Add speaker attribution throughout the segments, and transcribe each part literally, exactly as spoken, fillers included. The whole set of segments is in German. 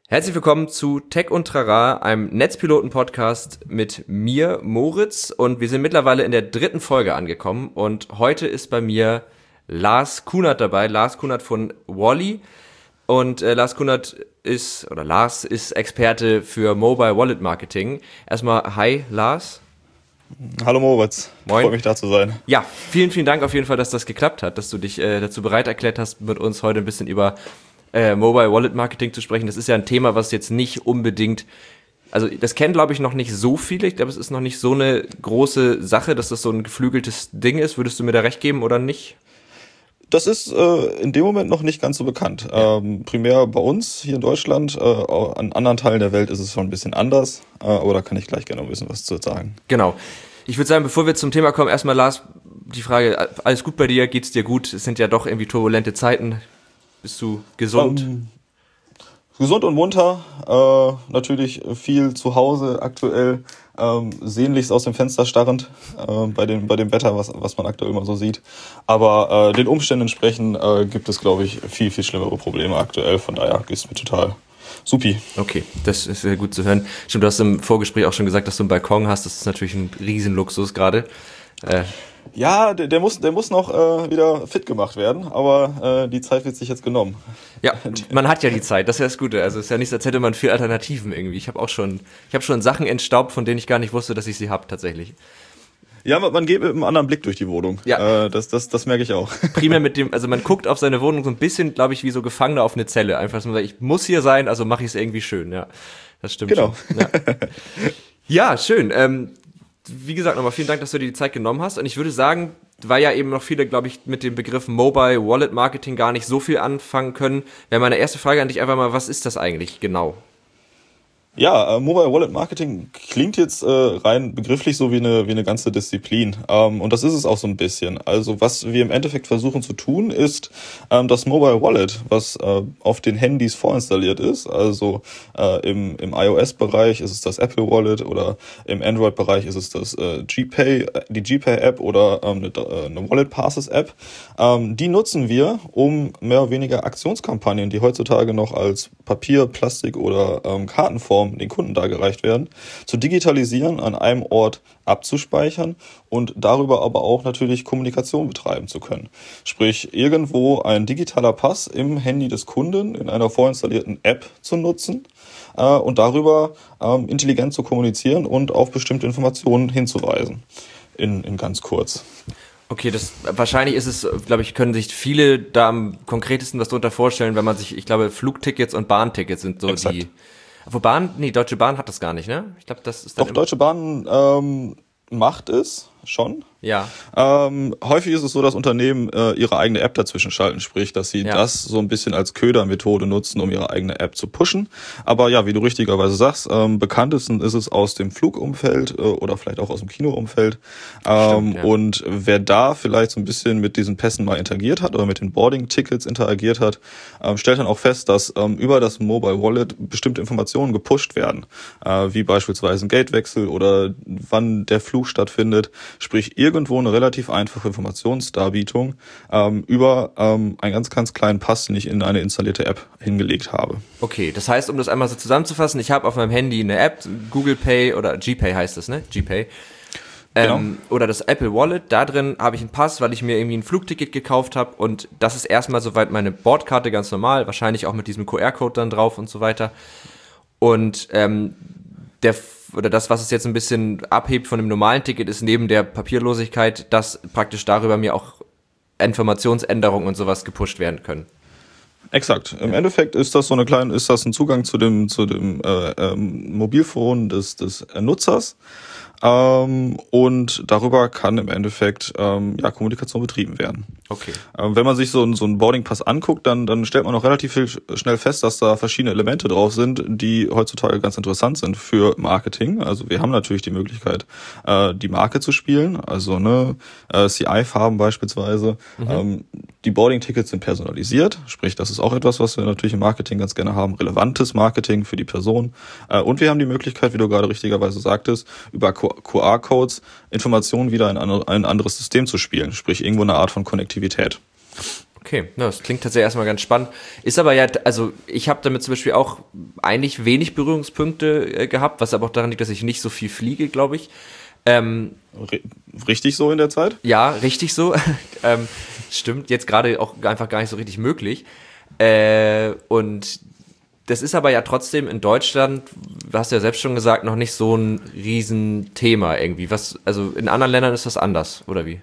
Speaker 1: Herzlich willkommen zu Tech und Trara, einem Netzpiloten-Podcast mit mir, Moritz, und wir sind mittlerweile in der dritten Folge angekommen und heute ist bei mir Lars Kunert dabei, Lars Kunert von Wally, und äh, Lars Kunert ist, oder Lars ist Experte für Mobile Wallet Marketing. Erstmal, hi Lars.
Speaker 2: Hallo Moritz,
Speaker 1: Moin.
Speaker 2: Freut mich da zu sein.
Speaker 1: Ja, vielen, vielen Dank auf jeden Fall, dass das geklappt hat, dass du dich äh, dazu bereit erklärt hast, mit uns heute ein bisschen über Äh, Mobile Wallet Marketing zu sprechen. Das ist ja ein Thema, was jetzt nicht unbedingt, also das kennen glaube ich noch nicht so viele, ich glaube es ist noch nicht so eine große Sache, dass das so ein geflügeltes Ding ist. Würdest du mir da recht geben oder nicht?
Speaker 2: Das ist äh, in dem Moment noch nicht ganz so bekannt. Ja. Ähm, primär bei uns hier in Deutschland, äh, an anderen Teilen der Welt ist es schon ein bisschen anders, äh, aber da kann ich gleich gerne ein bisschen was zu sagen.
Speaker 1: Genau. Ich würde sagen, bevor wir zum Thema kommen, erstmal Lars, die Frage, alles gut bei dir, geht's dir gut? Es sind ja doch irgendwie turbulente Zeiten. Bist du gesund?
Speaker 2: Um, gesund und munter, äh, natürlich viel zu Hause aktuell, ähm, sehnlichst aus dem Fenster starrend, äh, bei dem bei dem Wetter, was was man aktuell immer so sieht. Aber äh, den Umständen entsprechend äh, gibt es, glaube ich, viel, viel schlimmere Probleme aktuell. Von daher ist mir total supi.
Speaker 1: Okay, das ist sehr gut zu hören. Stimmt, du hast im Vorgespräch auch schon gesagt, dass du einen Balkon hast. Das ist natürlich ein Riesenluxus gerade. Äh,
Speaker 2: Ja, der, der muss, der muss noch äh, wieder fit gemacht werden, aber äh, die Zeit wird sich jetzt genommen.
Speaker 1: Ja, man hat ja die Zeit, das ist ja das Gute. Also es ist ja nicht, als hätte man vier Alternativen irgendwie. Ich habe auch schon, ich habe schon Sachen entstaubt, von denen ich gar nicht wusste, dass ich sie habe tatsächlich.
Speaker 2: Ja, man geht mit einem anderen Blick durch die Wohnung. Ja, äh, das, das, das merke ich auch. Primär
Speaker 1: mit dem, also man guckt auf seine Wohnung so ein bisschen, glaube ich, wie so Gefangener auf eine Zelle. Einfach so, ich muss hier sein, also mache ich es irgendwie schön. Ja, das stimmt.
Speaker 2: Genau.
Speaker 1: Schon. Ja, ja schön. Ähm, Wie gesagt, nochmal vielen Dank, dass du dir die Zeit genommen hast. Und ich würde sagen, weil ja eben noch viele, glaube ich, mit dem Begriff Mobile Wallet Marketing gar nicht so viel anfangen können, wäre meine erste Frage an dich einfach mal, was ist das eigentlich genau?
Speaker 2: Ja, äh, Mobile Wallet Marketing klingt jetzt äh, rein begrifflich so wie eine wie eine ganze Disziplin, ähm, und das ist es auch so ein bisschen. Also was wir im Endeffekt versuchen zu tun, ist ähm, das Mobile Wallet, was äh, auf den Handys vorinstalliert ist, also äh, im im iOS-Bereich ist es das Apple Wallet oder im Android-Bereich ist es das äh, GPay, die GPay-App oder ähm, eine, eine Wallet Passes-App. Ähm, die nutzen wir, um mehr oder weniger Aktionskampagnen, die heutzutage noch als Papier, Plastik oder ähm, Kartenform den Kunden dargereicht werden, zu digitalisieren, an einem Ort abzuspeichern und darüber aber auch natürlich Kommunikation betreiben zu können. Sprich, irgendwo ein digitaler Pass im Handy des Kunden in einer vorinstallierten App zu nutzen äh, und darüber ähm, intelligent zu kommunizieren und auf bestimmte Informationen hinzuweisen. In, in ganz kurz.
Speaker 1: Okay, das wahrscheinlich ist es, glaube ich, können sich viele da am konkretesten was darunter vorstellen, wenn man sich, ich glaube, Flugtickets und Bahntickets sind so Exakt. die. Wo Bahn, nee, Deutsche Bahn hat das gar nicht, ne? Ich glaube, das ist dann
Speaker 2: Doch, Deutsche Bahn ähm, macht es schon.
Speaker 1: Ja.
Speaker 2: Ähm, häufig ist es so, dass Unternehmen äh, ihre eigene App dazwischen schalten, sprich, dass sie ja. das so ein bisschen als Ködermethode nutzen, um ihre eigene App zu pushen. Aber ja, wie du richtigerweise sagst, ähm, bekanntesten ist es aus dem Flugumfeld äh, oder vielleicht auch aus dem Kinoumfeld. Ähm, Stimmt, ja. Und wer da vielleicht so ein bisschen mit diesen Pässen mal interagiert hat oder mit den Boarding-Tickets interagiert hat, ähm, stellt dann auch fest, dass ähm, über das Mobile Wallet bestimmte Informationen gepusht werden, äh, wie beispielsweise ein Gatewechsel oder wann der Flug stattfindet. Sprich, irgendwo eine relativ einfache Informationsdarbietung ähm, über ähm, einen ganz, ganz kleinen Pass, den ich in eine installierte App hingelegt habe.
Speaker 1: Okay, das heißt, um das einmal so zusammenzufassen, ich habe auf meinem Handy eine App, Google Pay oder GPay heißt das, ne? GPay. Ähm, genau. Oder das Apple Wallet, da drin habe ich einen Pass, weil ich mir irgendwie ein Flugticket gekauft habe und das ist erstmal soweit meine Bordkarte ganz normal, wahrscheinlich auch mit diesem Q R-Code dann drauf und so weiter. Und ähm, der oder das, was es jetzt ein bisschen abhebt von dem normalen Ticket, ist neben der Papierlosigkeit, dass praktisch darüber mir auch Informationsänderungen und sowas gepusht werden können.
Speaker 2: Exakt. Im ja. Endeffekt ist das so eine kleine, ist das ein Zugang zu dem zu dem äh, ähm, Mobilfon des des Nutzers. Ähm, und darüber kann im Endeffekt ähm, ja, Kommunikation betrieben werden.
Speaker 1: Okay.
Speaker 2: Ähm, wenn man sich so, so einen Boarding-Pass anguckt, dann, dann stellt man auch relativ viel, schnell fest, dass da verschiedene Elemente drauf sind, die heutzutage ganz interessant sind für Marketing. Also wir haben natürlich die Möglichkeit, äh, die Marke zu spielen, also ne äh, C I-Farben beispielsweise. Mhm. Ähm, die Boarding-Tickets sind personalisiert, sprich, das ist auch etwas, was wir natürlich im Marketing ganz gerne haben, relevantes Marketing für die Person. Äh, und wir haben die Möglichkeit, wie du gerade richtigerweise sagtest, über Q R-Codes Informationen wieder in ein anderes System zu spielen, sprich irgendwo eine Art von Konnektivität.
Speaker 1: Okay, na, das klingt tatsächlich erstmal ganz spannend. Ist aber ja, also ich habe damit zum Beispiel auch eigentlich wenig Berührungspunkte äh, gehabt, was aber auch daran liegt, dass ich nicht so viel fliege, glaube ich. Ähm,
Speaker 2: richtig so in der Zeit?
Speaker 1: Ja, richtig so. ähm, stimmt, jetzt gerade auch einfach gar nicht so richtig möglich. Äh, und das ist aber ja trotzdem in Deutschland, hast du ja selbst schon gesagt, noch nicht so ein Riesenthema irgendwie. Was, also in anderen Ländern ist das anders, oder wie?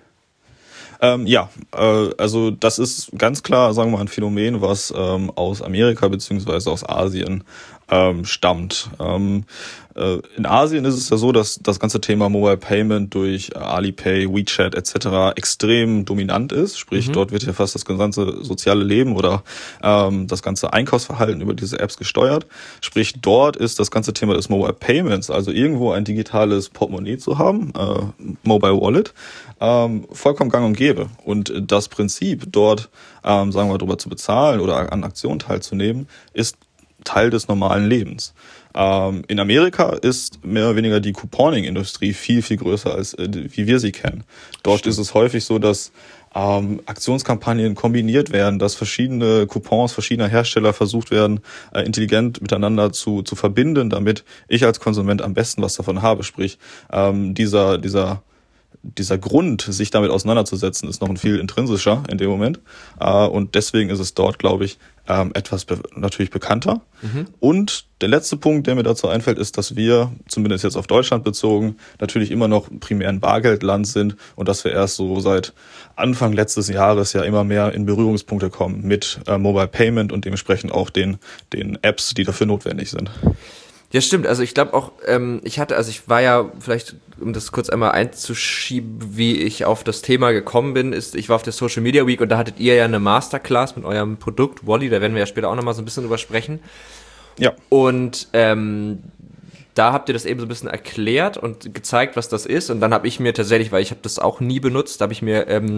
Speaker 2: Ähm, ja, äh, also das ist ganz klar, sagen wir mal, ein Phänomen, was ähm, aus Amerika beziehungsweise aus Asien ähm, stammt. Ähm, äh, in Asien ist es ja so, dass das ganze Thema Mobile Payment durch Alipay, WeChat et cetera extrem dominant ist. Sprich, mhm. dort wird ja fast das ganze soziale Leben oder ähm, das ganze Einkaufsverhalten über diese Apps gesteuert. Sprich, dort ist das ganze Thema des Mobile Payments, also irgendwo ein digitales Portemonnaie zu haben, äh, Mobile Wallet, ähm, vollkommen gang und gäbe. Und das Prinzip, dort, ähm, sagen wir, darüber zu bezahlen oder an Aktionen teilzunehmen, ist Teil des normalen Lebens. Ähm, in Amerika ist mehr oder weniger die Couponing-Industrie viel, viel größer, als äh, wie wir sie kennen. Dort Stimmt. ist es häufig so, dass ähm, Aktionskampagnen kombiniert werden, dass verschiedene Coupons verschiedener Hersteller versucht werden, äh, intelligent miteinander zu, zu verbinden, damit ich als Konsument am besten was davon habe. Sprich, ähm, dieser, dieser dieser Grund, sich damit auseinanderzusetzen, ist noch ein viel intrinsischer in dem Moment. Äh, und deswegen ist es dort, glaube ich, ähm, etwas be- natürlich bekannter. Mhm. Und der letzte Punkt, der mir dazu einfällt, ist, dass wir, zumindest jetzt auf Deutschland bezogen, natürlich immer noch primär ein Bargeldland sind und dass wir erst so seit Anfang letztes Jahres ja immer mehr in Berührungspunkte kommen mit äh, Mobile Payment und dementsprechend auch den, den Apps, die dafür notwendig sind.
Speaker 1: Ja, stimmt. Also ich glaube auch, ähm, ich hatte, also ich war ja, vielleicht, um das kurz einmal einzuschieben, wie ich auf das Thema gekommen bin, ist, ich war auf der Social Media Week und da hattet ihr ja eine Masterclass mit eurem Produkt Wally, da werden wir ja später auch nochmal so ein bisschen drüber sprechen.
Speaker 2: Ja.
Speaker 1: Und ähm, da habt ihr das eben so ein bisschen erklärt und gezeigt, was das ist. Und dann habe ich mir tatsächlich, weil ich habe das auch nie benutzt, habe ich mir ähm,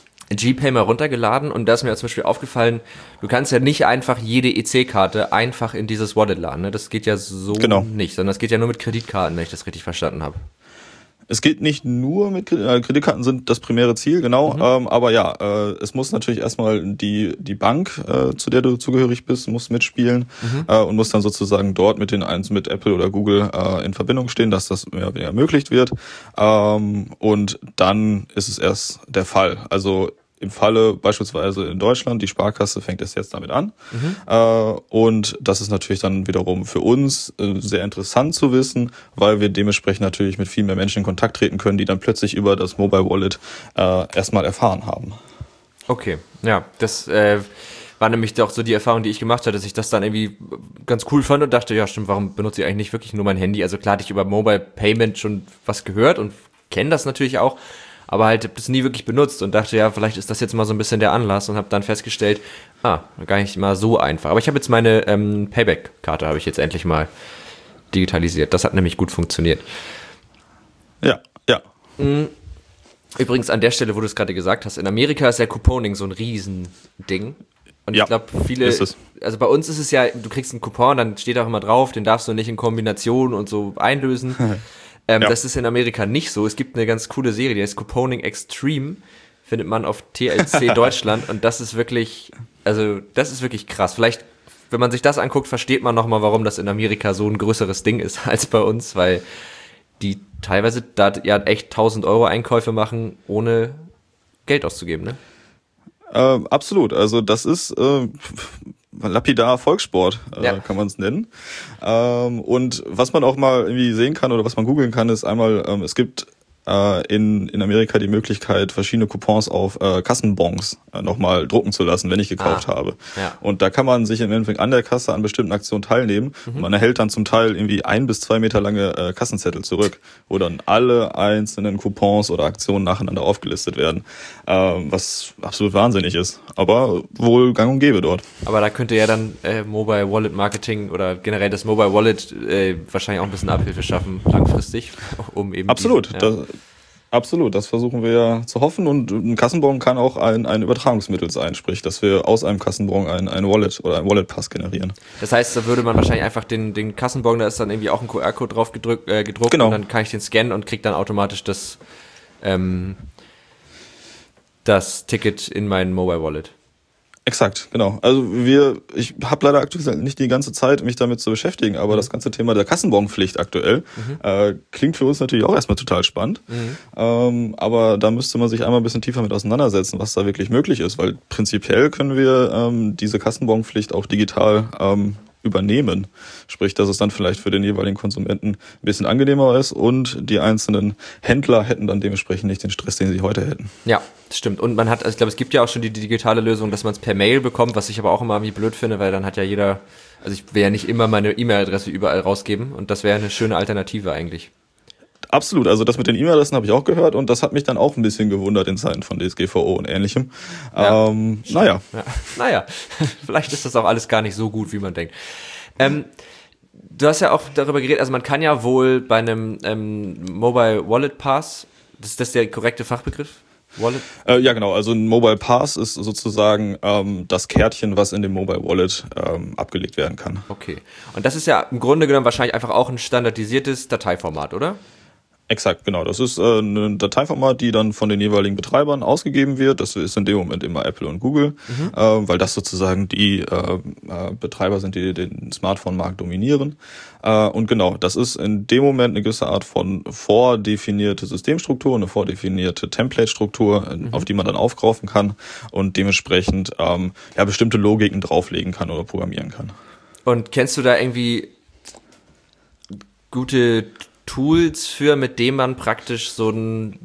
Speaker 1: GPay mal runtergeladen und da ist mir zum Beispiel aufgefallen, du kannst ja nicht einfach jede E C-Karte einfach in dieses Wallet laden, ne? Das geht ja so genau. nicht, sondern das geht ja nur mit Kreditkarten, wenn ich das richtig verstanden habe.
Speaker 2: Es geht nicht nur mit äh, Kreditkarten, sind das primäre Ziel, genau. Mhm. Ähm, aber ja, äh, es muss natürlich erstmal die die Bank, äh, zu der du zugehörig bist, muss mitspielen mhm. äh, und muss dann sozusagen dort mit den eins mit Apple oder Google äh, in Verbindung stehen, dass das mehr oder weniger ermöglicht wird. Ähm, und dann ist es erst der Fall. Also im Falle beispielsweise in Deutschland, die Sparkasse fängt es jetzt damit an. Mhm. Äh, und das ist natürlich dann wiederum für uns äh, sehr interessant zu wissen, weil wir dementsprechend natürlich mit viel mehr Menschen in Kontakt treten können, die dann plötzlich über das Mobile Wallet äh, erstmal erfahren haben.
Speaker 1: Okay, ja, das äh, war nämlich doch so die Erfahrung, die ich gemacht habe, dass ich das dann irgendwie ganz cool fand und dachte, ja stimmt, warum benutze ich eigentlich nicht wirklich nur mein Handy? Also klar hatte ich über Mobile Payment schon was gehört und kenne das natürlich auch, aber halt habe das nie wirklich benutzt und dachte, ja, vielleicht ist das jetzt mal so ein bisschen der Anlass und habe dann festgestellt, ah, gar nicht mal so einfach. Aber ich habe jetzt meine ähm, Payback-Karte, habe ich jetzt endlich mal digitalisiert. Das hat nämlich gut funktioniert.
Speaker 2: Ja, ja.
Speaker 1: Übrigens an der Stelle, wo du es gerade gesagt hast, in Amerika ist ja Couponing so ein Riesending. Und
Speaker 2: ja,
Speaker 1: ich glaube, viele,
Speaker 2: ist es.
Speaker 1: Also bei uns ist es ja, du kriegst einen Coupon, dann steht auch immer drauf, den darfst du nicht in Kombination und so einlösen. Ähm, ja. Das ist in Amerika nicht so. Es gibt eine ganz coole Serie, die heißt Couponing Extreme, findet man auf T L C Deutschland und das ist wirklich, also das ist wirklich krass. Vielleicht, wenn man sich das anguckt, versteht man nochmal, warum das in Amerika so ein größeres Ding ist als bei uns, weil die teilweise da ja echt tausend Euro Einkäufe machen, ohne Geld auszugeben, ne?
Speaker 2: Äh, absolut, also das ist äh, lapidar Volkssport, äh, ja. kann man es nennen. Ähm, und was man auch mal irgendwie sehen kann oder was man googeln kann, ist einmal, ähm, es gibt äh, in in Amerika die Möglichkeit, verschiedene Coupons auf äh, Kassenbons äh, nochmal drucken zu lassen, wenn ich gekauft ah, habe. Ja. Und da kann man sich im Endeffekt an der Kasse an bestimmten Aktionen teilnehmen. Mhm. Und man erhält dann zum Teil irgendwie ein bis zwei Meter lange äh, Kassenzettel zurück, wo dann alle einzelnen Coupons oder Aktionen nacheinander aufgelistet werden, äh, was absolut wahnsinnig ist. Aber wohl gang und gäbe dort.
Speaker 1: Aber da könnte ja dann äh, Mobile Wallet Marketing oder generell das Mobile Wallet äh, wahrscheinlich auch ein bisschen Abhilfe schaffen, langfristig, um eben
Speaker 2: absolut.
Speaker 1: Diesen,
Speaker 2: ja. das, absolut, das versuchen wir ja zu hoffen. Und ein Kassenbon kann auch ein, ein Übertragungsmittel sein, sprich, dass wir aus einem Kassenbon ein, ein Wallet oder ein Wallet-Pass generieren.
Speaker 1: Das heißt, da würde man wahrscheinlich einfach den, den Kassenbon, da ist dann irgendwie auch ein Q R-Code drauf gedrückt, äh, gedruckt genau. Und dann kann ich den scannen und kriege dann automatisch das, ähm, das Ticket in mein Mobile Wallet.
Speaker 2: Exakt, genau. Also wir, ich habe leider aktuell nicht die ganze Zeit, mich damit zu beschäftigen, aber mhm. das ganze Thema der Kassenbonpflicht aktuell mhm. äh, klingt für uns natürlich auch erstmal total spannend. Mhm. Ähm, aber da müsste man sich einmal ein bisschen tiefer mit auseinandersetzen, was da wirklich möglich ist, weil prinzipiell können wir ähm, diese Kassenbonpflicht auch digital ähm, übernehmen. Sprich, dass es dann vielleicht für den jeweiligen Konsumenten ein bisschen angenehmer ist und die einzelnen Händler hätten dann dementsprechend nicht den Stress, den sie heute hätten.
Speaker 1: Ja, das stimmt. Und man hat, also ich glaube, es gibt ja auch schon die digitale Lösung, dass man es per Mail bekommt, was ich aber auch immer irgendwie blöd finde, weil dann hat ja jeder, also ich will ja nicht immer meine E-Mail-Adresse überall rausgeben und das wäre eine schöne Alternative eigentlich.
Speaker 2: Absolut, also das mit den E-Mail-Adressen habe ich auch gehört und das hat mich dann auch ein bisschen gewundert in Zeiten von D S G V O und Ähnlichem. Ja, ähm, naja.
Speaker 1: Ja. Naja, vielleicht ist das auch alles gar nicht so gut, wie man denkt. Ähm, du hast ja auch darüber geredet, also man kann ja wohl bei einem ähm, Mobile Wallet Pass, ist das der korrekte Fachbegriff? Wallet?
Speaker 2: Äh, ja, genau. Also ein Mobile Pass ist sozusagen ähm, das Kärtchen, was in dem Mobile Wallet ähm, abgelegt werden kann.
Speaker 1: Okay. Und das ist ja im Grunde genommen wahrscheinlich einfach auch ein standardisiertes Dateiformat, oder?
Speaker 2: Exakt, genau. Das ist äh, ein Dateiformat, die dann von den jeweiligen Betreibern ausgegeben wird. Das ist in dem Moment immer Apple und Google, mhm. äh, weil das sozusagen die äh, Betreiber sind, die den Smartphone-Markt dominieren. Äh, und genau, das ist in dem Moment eine gewisse Art von vordefinierte Systemstruktur, eine vordefinierte Template-Struktur, mhm. auf die man dann aufgreifen kann und dementsprechend ähm, ja bestimmte Logiken drauflegen kann oder programmieren kann.
Speaker 1: Und kennst du da irgendwie gute Tools für, mit dem man praktisch so ein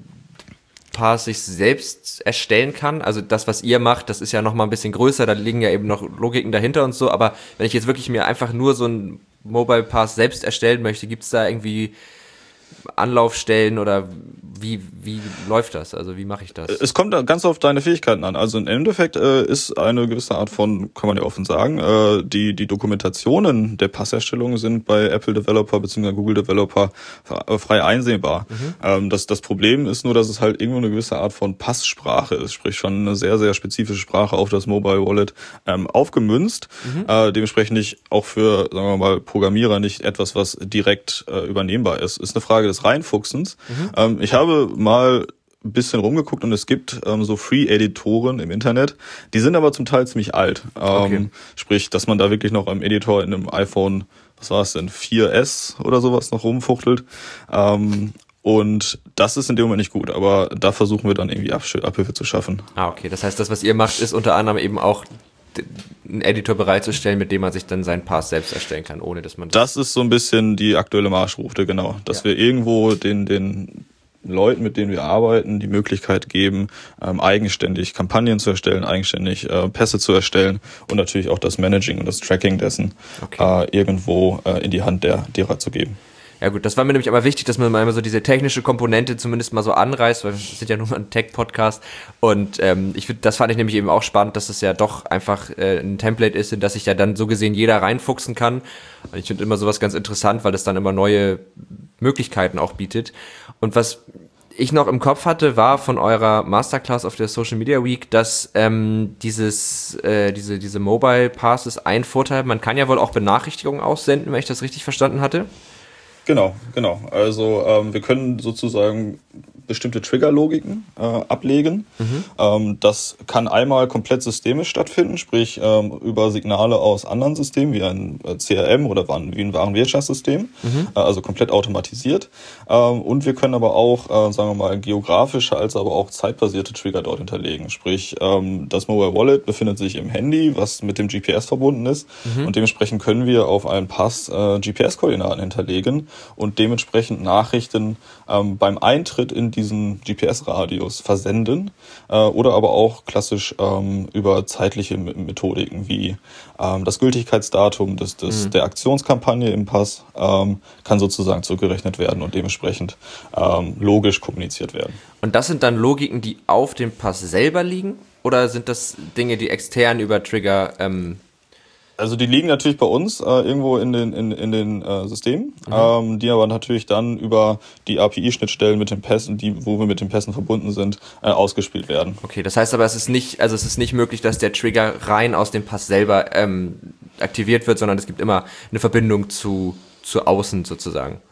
Speaker 1: Pass sich selbst erstellen kann? Also das, was ihr macht, das ist ja noch mal ein bisschen größer, da liegen ja eben noch Logiken dahinter und so, aber wenn ich jetzt wirklich mir einfach nur so ein Mobile Pass selbst erstellen möchte, gibt es da irgendwie Anlaufstellen oder wie wie läuft das? Also wie mache ich das?
Speaker 2: Es kommt ganz auf deine Fähigkeiten an. Also im Endeffekt äh, ist eine gewisse Art von, kann man ja offen sagen, äh, die die Dokumentationen der Passerstellung sind bei Apple Developer bzw. Google Developer frei einsehbar. Mhm. Ähm, das das Problem ist nur, dass es halt irgendwo eine gewisse Art von Passsprache ist, sprich schon eine sehr sehr spezifische Sprache auf das Mobile Wallet ähm, aufgemünzt. Mhm. Äh, dementsprechend nicht auch für, sagen wir mal, Programmierer nicht etwas, was direkt äh, übernehmbar ist. Ist eine Frage des Reinfuchsens. Mhm. Ähm, ich habe mal ein bisschen rumgeguckt und es gibt ähm, so Free-Editoren im Internet, die sind aber zum Teil ziemlich alt. Ähm, okay. Sprich, dass man da wirklich noch am Editor in einem iPhone, was war es denn, vier S oder sowas noch rumfuchtelt. Ähm, und das ist in dem Moment nicht gut, aber da versuchen wir dann irgendwie Abhilfe zu schaffen.
Speaker 1: Ah, okay. Das heißt, das, was ihr macht, ist unter anderem eben auch einen Editor bereitzustellen, mit dem man sich dann seinen Pass selbst erstellen kann, ohne dass man
Speaker 2: das... Das ist so ein bisschen die aktuelle Marschroute, genau. Dass ja. wir irgendwo den, den Leuten, mit denen wir arbeiten, die Möglichkeit geben, ähm, eigenständig Kampagnen zu erstellen, eigenständig äh, Pässe zu erstellen und natürlich auch das Managing und das Tracking dessen okay. äh, irgendwo äh, in die Hand der derer zu geben.
Speaker 1: Ja gut, das war mir nämlich aber wichtig, dass man mal so diese technische Komponente zumindest mal so anreißt, weil wir sind ja nur mal ein Tech-Podcast und ähm, ich finde, das fand ich nämlich eben auch spannend, dass es ja doch einfach äh, ein Template ist, in das sich ja dann so gesehen jeder reinfuchsen kann. Und ich finde immer sowas ganz interessant, weil das dann immer neue Möglichkeiten auch bietet. Und was ich noch im Kopf hatte, war von eurer Masterclass auf der Social Media Week, dass ähm, dieses äh, diese diese Mobile Passes ein Vorteil, man kann ja wohl auch Benachrichtigungen aussenden, wenn ich das richtig verstanden hatte.
Speaker 2: Genau, genau. Also ähm, wir können sozusagen bestimmte Trigger-Logiken äh, ablegen. Mhm. Ähm, das kann einmal komplett systemisch stattfinden, sprich ähm, über Signale aus anderen Systemen, wie ein C R M oder wie ein Warenwirtschaftssystem, mhm. äh, also komplett automatisiert. Ähm, und wir können aber auch, äh, sagen wir mal, geografische als aber auch zeitbasierte Trigger dort hinterlegen. Sprich, ähm, das Mobile Wallet befindet sich im Handy, was mit dem G P S verbunden ist. Mhm. Und dementsprechend können wir auf einen Pass äh, G P S-Koordinaten hinterlegen und dementsprechend Nachrichten ähm, beim Eintritt in diesen G P S-Radius versenden äh, oder aber auch klassisch ähm, über zeitliche Methodiken wie ähm, das Gültigkeitsdatum des, des, mhm. der Aktionskampagne im Pass ähm, kann sozusagen zurückgerechnet werden und dementsprechend ähm, logisch kommuniziert werden.
Speaker 1: Und das sind dann Logiken, die auf dem Pass selber liegen oder sind das Dinge, die extern über Trigger ähm
Speaker 2: Also die liegen natürlich bei uns äh, irgendwo in den in, in den äh, Systemen, mhm. ähm, die aber natürlich dann über die A P I-Schnittstellen mit den Pässen, die wo wir mit den Pässen verbunden sind, äh, ausgespielt werden.
Speaker 1: Okay, das heißt aber, es ist nicht, also es ist nicht möglich, dass der Trigger rein aus dem Pass selber ähm, aktiviert wird, sondern es gibt immer eine Verbindung zu zu außen sozusagen.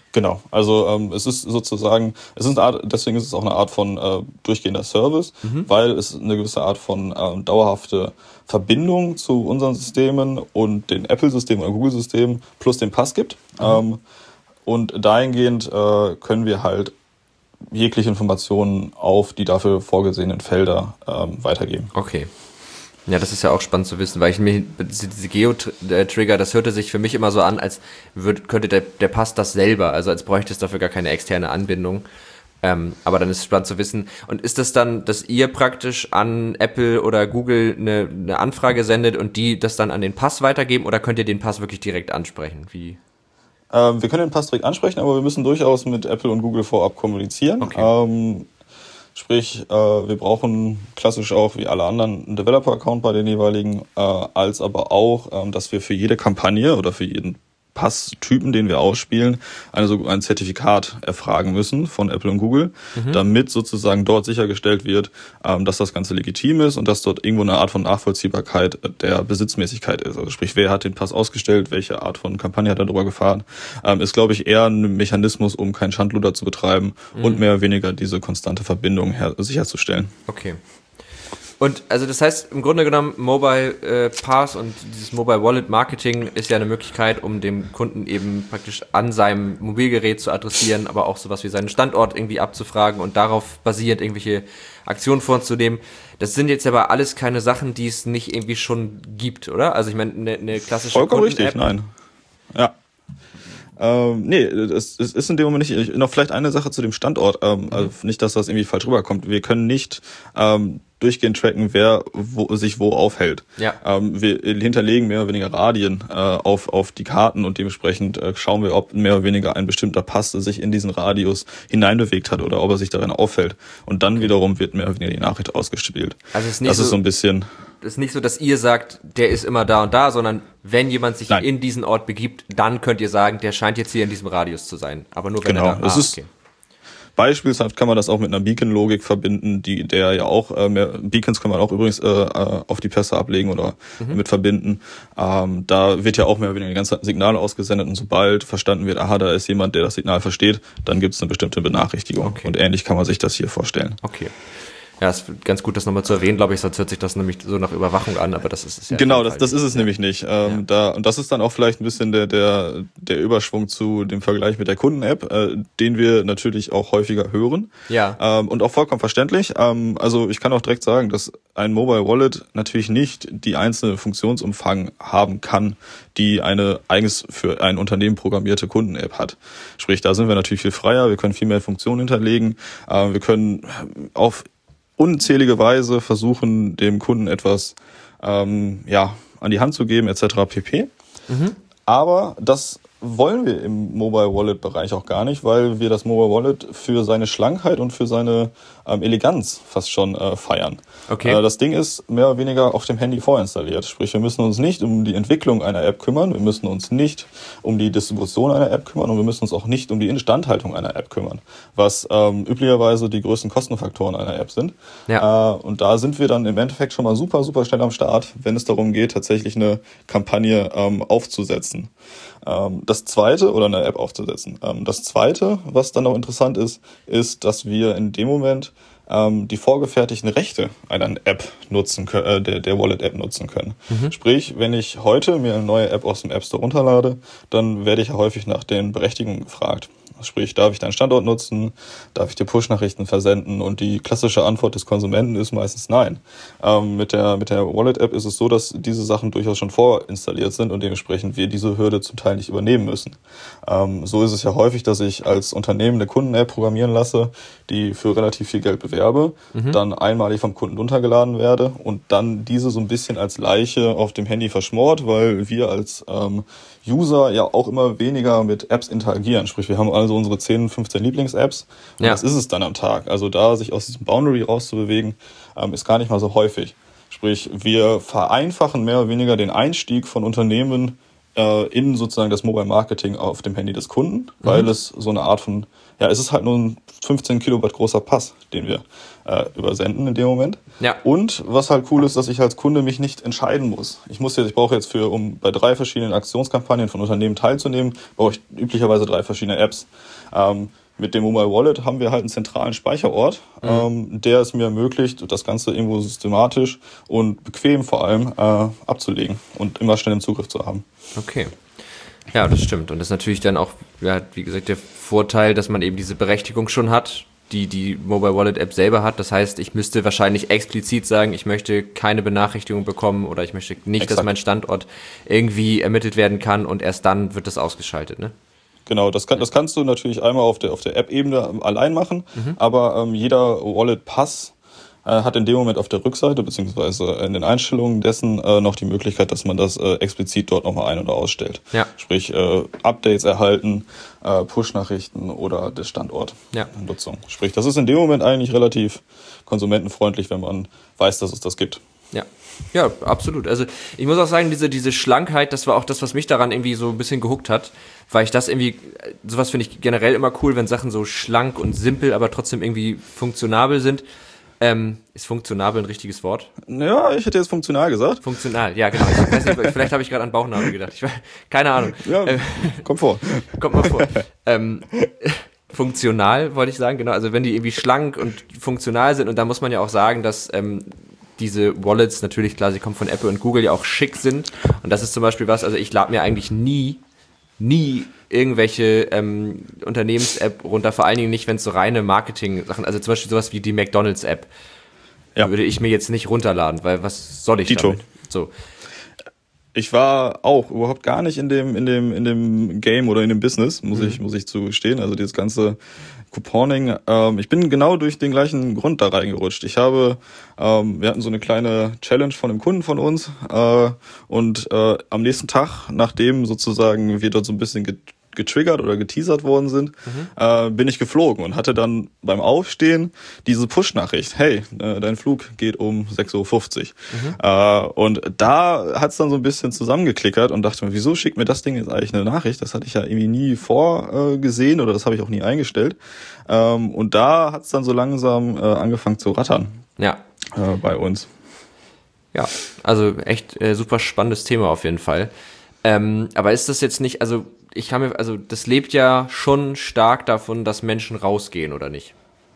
Speaker 2: Genau, also ähm, es ist sozusagen, es ist eine Art, deswegen ist es auch eine Art von äh, durchgehender Service, mhm. weil es eine gewisse Art von ähm, dauerhafte Verbindung zu unseren Systemen und den Apple-Systemen oder Google-Systemen plus den Pass gibt. Mhm. Ähm, und dahingehend äh, können wir halt jegliche Informationen auf die dafür vorgesehenen Felder ähm, weitergeben.
Speaker 1: Okay. Ja, das ist ja auch spannend zu wissen, weil ich mir diese Geo-Trigger, das hörte sich für mich immer so an, als würde, könnte der, der Pass das selber, also als bräuchte es dafür gar keine externe Anbindung. Ähm, aber dann ist es spannend zu wissen. Und ist das dann, dass ihr praktisch an Apple oder Google eine, eine Anfrage sendet und die das dann an den Pass weitergeben, oder könnt ihr den Pass wirklich direkt ansprechen? Wie?
Speaker 2: Ähm, wir können den Pass direkt ansprechen, aber wir müssen durchaus mit Apple und Google vorab kommunizieren. Okay. Ähm, Sprich, äh, wir brauchen klassisch auch wie alle anderen einen Developer-Account bei den jeweiligen, äh, als aber auch, ähm, dass wir für jede Kampagne oder für jeden Passtypen, den wir ausspielen, eine, so ein Zertifikat erfragen müssen von Apple und Google, mhm. damit sozusagen dort sichergestellt wird, ähm, dass das Ganze legitim ist und dass dort irgendwo eine Art von Nachvollziehbarkeit der Besitzmäßigkeit ist. Also sprich, wer hat den Pass ausgestellt, welche Art von Kampagne hat er darüber gefahren, ähm, ist, glaube ich, eher ein Mechanismus, um keinen Schindluder zu betreiben mhm. und mehr oder weniger diese konstante Verbindung her- sicherzustellen.
Speaker 1: Okay. Und also das heißt, im Grunde genommen, Mobile äh, Pass und dieses Mobile Wallet Marketing ist ja eine Möglichkeit, um dem Kunden eben praktisch an seinem Mobilgerät zu adressieren, aber auch sowas wie seinen Standort irgendwie abzufragen und darauf basierend irgendwelche Aktionen vorzunehmen. Das sind jetzt aber alles keine Sachen, die es nicht irgendwie schon gibt, oder? Also ich meine, eine, eine klassische
Speaker 2: Vollkommen richtig, nein. Ja. Ähm, nee, es, es ist in dem Moment nicht. Noch vielleicht eine Sache zu dem Standort. Ähm, mhm. Also nicht, dass das irgendwie falsch rüberkommt. Wir können nicht ähm, durchgehend tracken, wer wo, sich wo aufhält. Ja. Ähm, wir hinterlegen mehr oder weniger Radien äh, auf auf die Karten und dementsprechend äh, schauen wir, ob mehr oder weniger ein bestimmter Pass sich in diesen Radius hineinbewegt hat oder ob er sich darin auffällt. Und dann okay. wiederum wird mehr oder weniger die Nachricht ausgespielt. Also es ist nicht das so, ist so ein bisschen...
Speaker 1: Es ist nicht so, dass ihr sagt, der ist immer da und da, sondern wenn jemand sich Nein. in diesen Ort begibt, dann könnt ihr sagen, der scheint jetzt hier in diesem Radius zu sein. Aber nur wenn
Speaker 2: genau.
Speaker 1: er da
Speaker 2: es
Speaker 1: ah,
Speaker 2: ist.
Speaker 1: Okay.
Speaker 2: Beispielshaft kann man das auch mit einer Beacon-Logik verbinden, die der ja auch, äh, mehr, Beacons kann man auch übrigens äh, auf die Pässe ablegen oder mhm. mit verbinden. Ähm, da wird ja auch mehr oder weniger ein ganzes Signal ausgesendet und sobald verstanden wird, aha, da ist jemand, der das Signal versteht, dann gibt es eine bestimmte Benachrichtigung. Okay. Und ähnlich kann man sich das hier vorstellen.
Speaker 1: Okay. Ja, es ist ganz gut, das nochmal zu erwähnen, glaube ich, sonst hört sich das nämlich so nach Überwachung an, aber das ist es ja.
Speaker 2: Genau, das, das ist es ja. nämlich nicht. Ähm, ja. da, und das ist dann auch vielleicht ein bisschen der, der, der Überschwung zu dem Vergleich mit der Kunden-App, äh, den wir natürlich auch häufiger hören. Ja. Ähm, und auch vollkommen verständlich. Ähm, also ich kann auch direkt sagen, dass ein Mobile Wallet natürlich nicht die einzelne Funktionsumfang haben kann, die eine eigens für ein Unternehmen programmierte Kunden-App hat. Sprich, da sind wir natürlich viel freier, wir können viel mehr Funktionen hinterlegen, äh, wir können auf unzählige Weise versuchen, dem Kunden etwas ähm, ja, an die Hand zu geben, et cetera pp. Mhm. Aber das wollen wir im Mobile Wallet Bereich auch gar nicht, weil wir das Mobile Wallet für seine Schlankheit und für seine ähm, Eleganz fast schon äh, feiern. Okay. Äh, das Ding ist mehr oder weniger auf dem Handy vorinstalliert. Sprich, wir müssen uns nicht um die Entwicklung einer App kümmern, wir müssen uns nicht um die Distribution einer App kümmern und wir müssen uns auch nicht um die Instandhaltung einer App kümmern, was ähm, üblicherweise die größten Kostenfaktoren einer App sind. Ja. Äh, und da sind wir dann im Endeffekt schon mal super, super schnell am Start, wenn es darum geht, tatsächlich eine Kampagne ähm, aufzusetzen. Ähm, das zweite, oder eine App aufzusetzen. Ähm, das zweite, was dann noch interessant ist, ist, dass wir in dem Moment ähm, die vorgefertigten Rechte einer App nutzen können, äh, der, der Wallet-App nutzen können. Mhm. Sprich, wenn ich heute mir eine neue App aus dem App Store runterlade, dann werde ich ja häufig nach den Berechtigungen gefragt. Sprich, darf ich deinen Standort nutzen? Darf ich dir Push-Nachrichten versenden? Und die klassische Antwort des Konsumenten ist meistens nein. Ähm, mit der, mit der Wallet-App ist es so, dass diese Sachen durchaus schon vorinstalliert sind und dementsprechend wir diese Hürde zum Teil nicht übernehmen müssen. Ähm, so ist es ja häufig, dass ich als Unternehmen eine Kunden-App programmieren lasse, die für relativ viel Geld bewerbe, mhm. dann einmalig vom Kunden runtergeladen werde und dann diese so ein bisschen als Leiche auf dem Handy verschmort, weil wir als ähm, User ja auch immer weniger mit Apps interagieren. Sprich, wir haben also unsere zehn, fünfzehn Lieblings-Apps und ja. das ist es dann am Tag. Also da sich aus diesem Boundary rauszubewegen, ähm, ist gar nicht mal so häufig. Sprich, wir vereinfachen mehr oder weniger den Einstieg von Unternehmen äh, in sozusagen das Mobile Marketing auf dem Handy des Kunden, weil mhm. es so eine Art von, ja, es ist halt nur ein fünfzehn Kilobyte großer Pass, den wir äh, übersenden in dem Moment.
Speaker 1: Ja.
Speaker 2: Und was halt cool ist, dass ich als Kunde mich nicht entscheiden muss. Ich muss jetzt, ich brauche jetzt für, um bei drei verschiedenen Aktionskampagnen von Unternehmen teilzunehmen, brauche ich üblicherweise drei verschiedene Apps. Ähm, Mit dem Mobile Wallet haben wir halt einen zentralen Speicherort, mhm. ähm, der es mir ermöglicht, das Ganze irgendwo systematisch und bequem vor allem äh, abzulegen und immer schnell im Zugriff zu haben.
Speaker 1: Okay. Ja, das stimmt. Und das ist natürlich dann auch, ja, wie gesagt, der Vorteil, dass man eben diese Berechtigung schon hat, die die Mobile Wallet App selber hat. Das heißt, ich müsste wahrscheinlich explizit sagen, ich möchte keine Benachrichtigung bekommen oder ich möchte nicht, Exakt. dass mein Standort irgendwie ermittelt werden kann und erst dann wird das ausgeschaltet, ne?
Speaker 2: Genau, das, kann, das kannst du natürlich einmal auf der, auf der App-Ebene allein machen, mhm. aber ähm, jeder Wallet-Pass äh, hat in dem Moment auf der Rückseite beziehungsweise in den Einstellungen dessen äh, noch die Möglichkeit, dass man das äh, explizit dort nochmal ein- oder ausstellt.
Speaker 1: Ja.
Speaker 2: Sprich, äh, Updates erhalten, äh, Push-Nachrichten oder der Standort
Speaker 1: ja.
Speaker 2: Nutzung. Sprich, das ist in dem Moment eigentlich relativ konsumentenfreundlich, wenn man weiß, dass es das gibt.
Speaker 1: Ja. Ja, absolut. Also ich muss auch sagen, diese, diese Schlankheit, das war auch das, was mich daran irgendwie so ein bisschen gehuckt hat, weil ich das irgendwie, sowas finde ich generell immer cool, wenn Sachen so schlank und simpel, aber trotzdem irgendwie funktionabel sind. Ähm, ist funktionabel ein richtiges Wort?
Speaker 2: Ja, ich hätte jetzt funktional gesagt.
Speaker 1: Funktional, ja genau. Ich weiß nicht, vielleicht habe ich gerade an Bauchnabel gedacht. Ich weiß, keine Ahnung.
Speaker 2: Ja,
Speaker 1: ähm,
Speaker 2: kommt vor.
Speaker 1: Kommt mal vor. ähm, funktional, wollte ich sagen, genau. Also wenn die irgendwie schlank und funktional sind und da muss man ja auch sagen, dass ähm, diese Wallets natürlich, klar, sie kommen von Apple und Google, ja auch schick sind. Und das ist zum Beispiel was, also ich lade mir eigentlich nie, nie irgendwelche ähm, Unternehmens-App runter, vor allen Dingen nicht, wenn es so reine Marketing-Sachen, also zum Beispiel sowas wie die McDonalds-App, ja. würde ich mir jetzt nicht runterladen, weil was soll ich
Speaker 2: Dito.
Speaker 1: damit? So.
Speaker 2: Ich war auch überhaupt gar nicht in dem in dem in dem Game oder in dem Business, muss mhm. ich muss ich zugestehen. Also dieses ganze Couponing. Ähm, ich bin genau durch den gleichen Grund da reingerutscht. Ich habe, ähm, wir hatten so eine kleine Challenge von einem Kunden von uns äh, und äh, am nächsten Tag, nachdem sozusagen wir dort so ein bisschen get- getriggert oder geteasert worden sind, mhm. äh, bin ich geflogen und hatte dann beim Aufstehen diese Push-Nachricht, hey, äh, dein Flug geht um sechs Uhr fünfzig. Mhm. Äh, und da hat's dann so ein bisschen zusammengeklickert und dachte mir, wieso schickt mir das Ding jetzt eigentlich eine Nachricht? Das hatte ich ja irgendwie nie vorgesehen äh, oder das habe ich auch nie eingestellt. Ähm, und da hat's dann so langsam äh, angefangen zu rattern.
Speaker 1: Ja.
Speaker 2: Äh, bei uns.
Speaker 1: Ja, also echt äh, super spannendes Thema auf jeden Fall. Ähm, aber ist das jetzt nicht, also ich kann mir, also das lebt ja schon stark davon, dass Menschen rausgehen, oder nicht?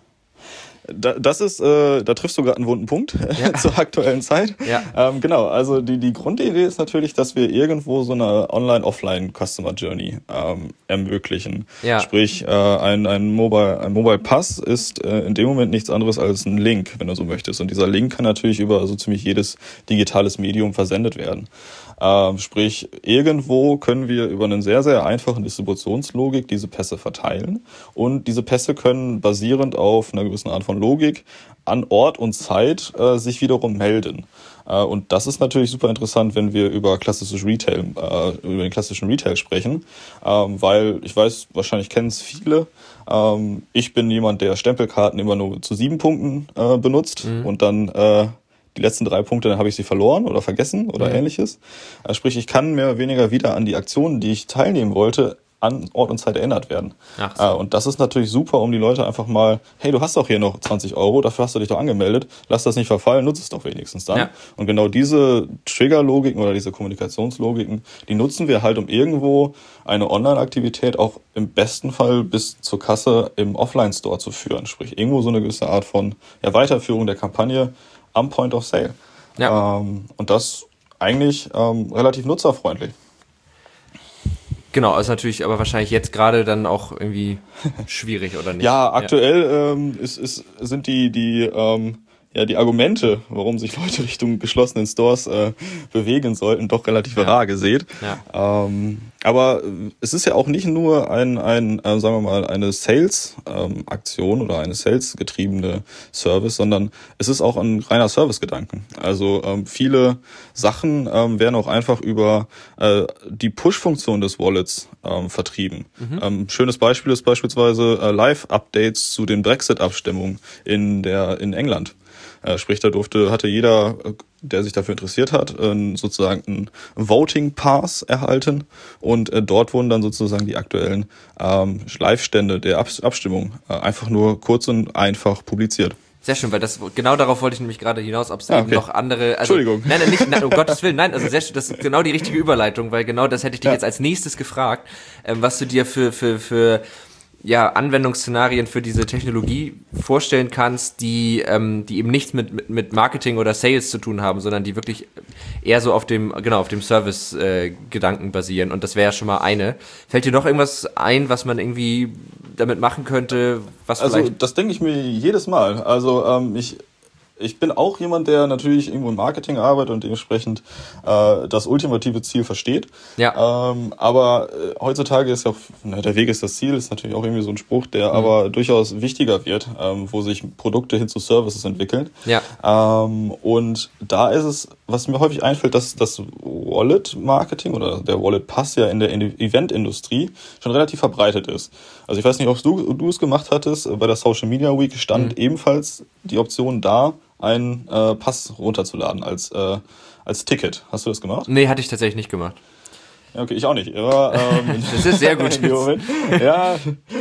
Speaker 2: Da, das ist, äh, da triffst du gerade einen wunden Punkt ja. zur aktuellen Zeit.
Speaker 1: Ja.
Speaker 2: Ähm, genau, also die, die Grundidee ist natürlich, dass wir irgendwo so eine Online-Offline-Customer-Journey ähm, ermöglichen.
Speaker 1: Ja.
Speaker 2: Sprich, äh, ein, ein Mobile, ein Mobile Pass ist äh, in dem Moment nichts anderes als ein Link, wenn du so möchtest. Und dieser Link kann natürlich über so ziemlich jedes digitales Medium versendet werden. Ähm, sprich, irgendwo können wir über einen sehr, sehr einfachen Distributionslogik diese Pässe verteilen. Und diese Pässe können basierend auf einer gewissen Art von Logik an Ort und Zeit äh, sich wiederum melden. Äh, und das ist natürlich super interessant, wenn wir über klassisches Retail, äh, über den klassischen Retail sprechen, ähm, weil ich weiß, wahrscheinlich kennen es viele. Ähm, ich bin jemand, der Stempelkarten immer nur zu sieben Punkten äh, benutzt mhm. und dann äh, die letzten drei Punkte, dann habe ich sie verloren oder vergessen oder mhm. ähnliches. Äh, sprich, ich kann mehr oder weniger wieder an die Aktionen, die ich teilnehmen wollte, an Ort und Zeit erinnert werden.
Speaker 1: Ach so.
Speaker 2: Äh, und das ist natürlich super, um die Leute einfach mal, hey, du hast doch hier noch zwanzig Euro, dafür hast du dich doch angemeldet, lass das nicht verfallen, nutze es doch wenigstens dann.
Speaker 1: Ja.
Speaker 2: Und genau diese Trigger-Logiken oder diese Kommunikationslogiken, die nutzen wir halt, um irgendwo eine Online-Aktivität auch im besten Fall bis zur Kasse im Offline-Store zu führen. Sprich, irgendwo so eine gewisse Art von ja, Weiterführung der Kampagne am Point of Sale.
Speaker 1: Ja.
Speaker 2: Ähm, und das eigentlich ähm, relativ nutzerfreundlich.
Speaker 1: Genau, ist natürlich aber wahrscheinlich jetzt gerade dann auch irgendwie schwierig, oder nicht?
Speaker 2: Ja, aktuell ja. Ähm, ist, ist, sind die, die, ähm, ja, die Argumente, warum sich Leute Richtung geschlossenen Stores äh, bewegen sollten, doch relativ ja. rar gesät.
Speaker 1: Ja.
Speaker 2: Ähm, aber es ist ja auch nicht nur ein, ein äh, sagen wir mal, eine Sales-Aktion ähm, oder eine Sales-getriebene Service, sondern es ist auch ein reiner Service-Gedanken. Also ähm, viele Sachen ähm, werden auch einfach über äh, die Push-Funktion des Wallets ähm, vertrieben. Mhm. Ähm, schönes Beispiel ist beispielsweise äh, Live-Updates zu den Brexit-Abstimmungen in der in England. Äh, sprich, da durfte, hatte jeder, der sich dafür interessiert hat, äh, sozusagen einen Voting Pass erhalten und äh, dort wurden dann sozusagen die aktuellen ähm, Live-Stände der Ab- Abstimmung äh, einfach nur kurz und einfach publiziert.
Speaker 1: Sehr schön, weil das genau darauf wollte ich nämlich gerade hinaus, ob es
Speaker 2: ah,
Speaker 1: eben
Speaker 2: okay.
Speaker 1: noch andere... Also,
Speaker 2: Entschuldigung.
Speaker 1: Nein, nein, nicht, nein, um Gottes Willen, nein, also sehr schön, das ist genau die richtige Überleitung, weil genau das hätte ich dich
Speaker 2: ja.
Speaker 1: jetzt als nächstes gefragt, ähm, was du dir für, für, für ja, Anwendungsszenarien für diese Technologie vorstellen kannst, die, ähm, die eben nichts mit, mit, mit Marketing oder Sales zu tun haben, sondern die wirklich eher so auf dem, genau, auf dem Service-Gedanken äh, basieren. Und das wäre ja schon mal eine. Fällt dir noch irgendwas ein, was man irgendwie damit machen könnte? Was
Speaker 2: also
Speaker 1: vielleicht
Speaker 2: das denke ich mir jedes Mal. Also ähm, ich Ich bin auch jemand, der natürlich irgendwo im Marketing arbeitet und dementsprechend äh, das ultimative Ziel versteht.
Speaker 1: Ja.
Speaker 2: Ähm, aber äh, heutzutage ist ja auch, na, der Weg ist das Ziel, ist natürlich auch irgendwie so ein Spruch, der mhm. aber durchaus wichtiger wird, ähm, wo sich Produkte hin zu Services entwickeln.
Speaker 1: Ja.
Speaker 2: Ähm, und da ist es, was mir häufig einfällt, dass das Wallet-Marketing oder der Wallet-Pass ja in der Event-Industrie schon relativ verbreitet ist. Also ich weiß nicht, ob du, du es gemacht hattest, bei der Social Media Week stand mhm. ebenfalls die Option da, einen äh, Pass runterzuladen als äh, als Ticket. Hast du das gemacht?
Speaker 1: Nee, hatte ich tatsächlich nicht gemacht.
Speaker 2: Ja, okay, ich auch nicht. Aber, ähm,
Speaker 1: das ist sehr gut.
Speaker 2: ja,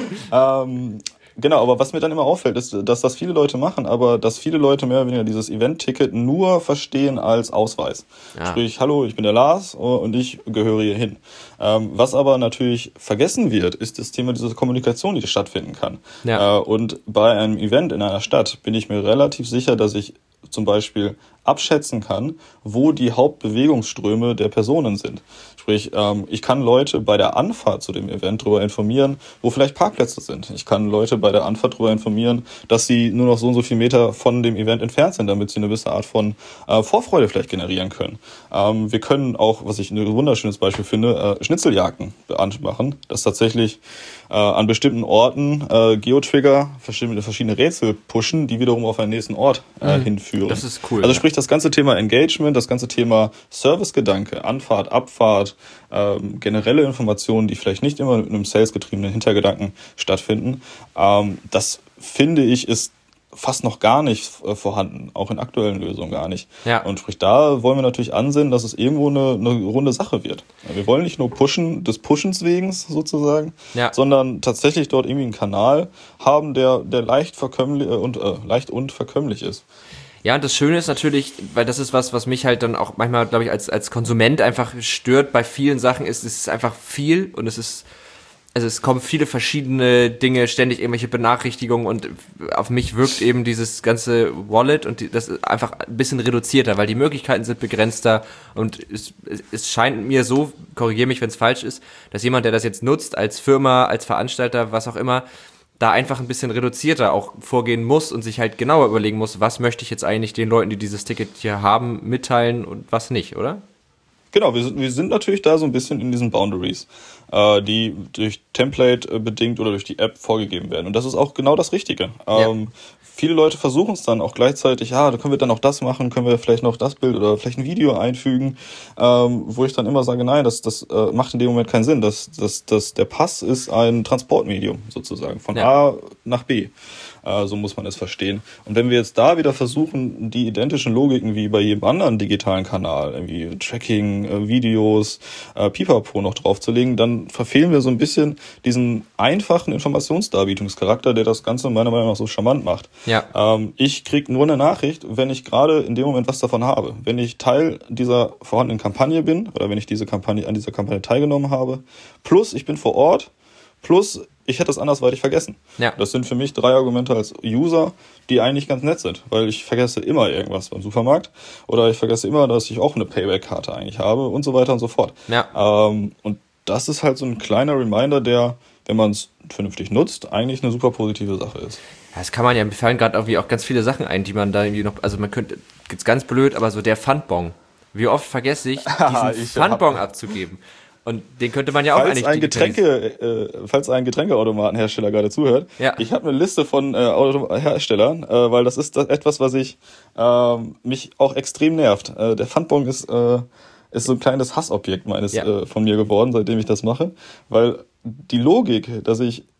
Speaker 2: ähm, genau, aber was mir dann immer auffällt, ist, dass das viele Leute machen, aber dass viele Leute mehr oder weniger dieses Event-Ticket nur verstehen als Ausweis. Ja. Sprich, hallo, ich bin der Lars und ich gehöre hier hin. Ähm, was aber natürlich vergessen wird, ist das Thema dieser Kommunikation, die stattfinden kann. Ja. Äh, und bei einem Event in einer Stadt bin ich mir relativ sicher, dass ich zum Beispiel abschätzen kann, wo die Hauptbewegungsströme der Personen sind. Sprich, ähm, ich kann Leute bei der Anfahrt zu dem Event darüber informieren, wo vielleicht Parkplätze sind. Ich kann Leute bei der Anfahrt darüber informieren, dass sie nur noch so und so viele Meter von dem Event entfernt sind, damit sie eine gewisse Art von äh, Vorfreude vielleicht generieren können. Ähm, wir können auch, was ich ein wunderschönes Beispiel finde, äh, Schnitzeljagden machen, dass tatsächlich äh, an bestimmten Orten äh, Geotrigger verschiedene, verschiedene Rätsel pushen, die wiederum auf einen nächsten Ort äh, mhm. hinführen.
Speaker 1: Das ist cool.
Speaker 2: Also sprich, das ganze Thema Engagement, das ganze Thema Servicegedanke, Anfahrt, Abfahrt, ähm, generelle Informationen, die vielleicht nicht immer mit einem salesgetriebenen Hintergedanken stattfinden, ähm, das finde ich ist fast noch gar nicht äh, vorhanden, auch in aktuellen Lösungen gar nicht. Ja. Und sprich, da wollen wir natürlich ansehen, dass es irgendwo eine, eine runde Sache wird. Wir wollen nicht nur pushen, des Pushens wegen sozusagen, ja. sondern tatsächlich dort irgendwie einen Kanal haben, der, der leicht verkömmlich und äh, leicht und verkömmlich ist.
Speaker 1: Ja, und das Schöne ist natürlich, weil das ist was, was mich halt dann auch manchmal, glaube ich, als als Konsument einfach stört bei vielen Sachen, ist, es ist einfach viel und es ist, also es kommen viele verschiedene Dinge, ständig irgendwelche Benachrichtigungen und auf mich wirkt eben dieses ganze Wallet und die, das ist einfach ein bisschen reduzierter, weil die Möglichkeiten sind begrenzter und es, es scheint mir so, korrigiere mich, wenn es falsch ist, dass jemand, der das jetzt nutzt, als Firma, als Veranstalter, was auch immer, da einfach ein bisschen reduzierter auch vorgehen muss und sich halt genauer überlegen muss, was möchte ich jetzt eigentlich den Leuten, die dieses Ticket hier haben, mitteilen und was nicht, oder?
Speaker 2: Genau, wir sind, wir sind natürlich da so ein bisschen in diesen Boundaries, äh, die durch Template äh, bedingt oder durch die App vorgegeben werden. Und das ist auch genau das Richtige. Ja. Ähm, viele Leute versuchen es dann auch gleichzeitig, ja, da können wir dann auch das machen, können wir vielleicht noch das Bild oder vielleicht ein Video einfügen, ähm, wo ich dann immer sage, nein, das, das äh, macht in dem Moment keinen Sinn. Das, das, das, der Pass ist ein Transportmedium sozusagen, von ja. A nach B. Äh, so muss man es verstehen. Und wenn wir jetzt da wieder versuchen, die identischen Logiken wie bei jedem anderen digitalen Kanal, irgendwie Tracking, äh, Videos, äh, Pipapo noch draufzulegen, dann verfehlen wir so ein bisschen diesen einfachen Informationsdarbietungscharakter, der das Ganze meiner Meinung nach so charmant macht.
Speaker 1: Ja.
Speaker 2: Ähm, ich krieg nur eine Nachricht, wenn ich gerade in dem Moment was davon habe. Wenn ich Teil dieser vorhandenen Kampagne bin oder wenn ich diese Kampagne an dieser Kampagne teilgenommen habe, plus ich bin vor Ort, plus ich hätte es andersweitig vergessen. Ja. Das sind für mich drei Argumente als User, die eigentlich ganz nett sind, weil ich vergesse immer irgendwas beim Supermarkt oder ich vergesse immer, dass ich auch eine Payback-Karte eigentlich habe und so weiter und so fort. Ja. Ähm, und das ist halt so ein kleiner Reminder, der, wenn man es vernünftig nutzt, eigentlich eine super positive Sache ist.
Speaker 1: Ja, das kann man ja, mir fallen gerade irgendwie auch ganz viele Sachen ein, die man da irgendwie noch, also man könnte, jetzt ganz blöd, aber so der Pfandbon. Wie oft vergesse ich, diesen ich Pfandbon abzugeben? Und den könnte man ja auch
Speaker 2: falls
Speaker 1: eigentlich
Speaker 2: ein Getränke, äh, falls ein Getränkeautomatenhersteller gerade zuhört, ja. ich habe eine Liste von äh, Herstellern, äh, weil das ist das etwas, was ich äh, mich auch extrem nervt. Äh, der Pfandbon ist äh, ist so ein kleines Hassobjekt meines ja. äh, von mir geworden, seitdem ich das mache, weil die Logik, dass ich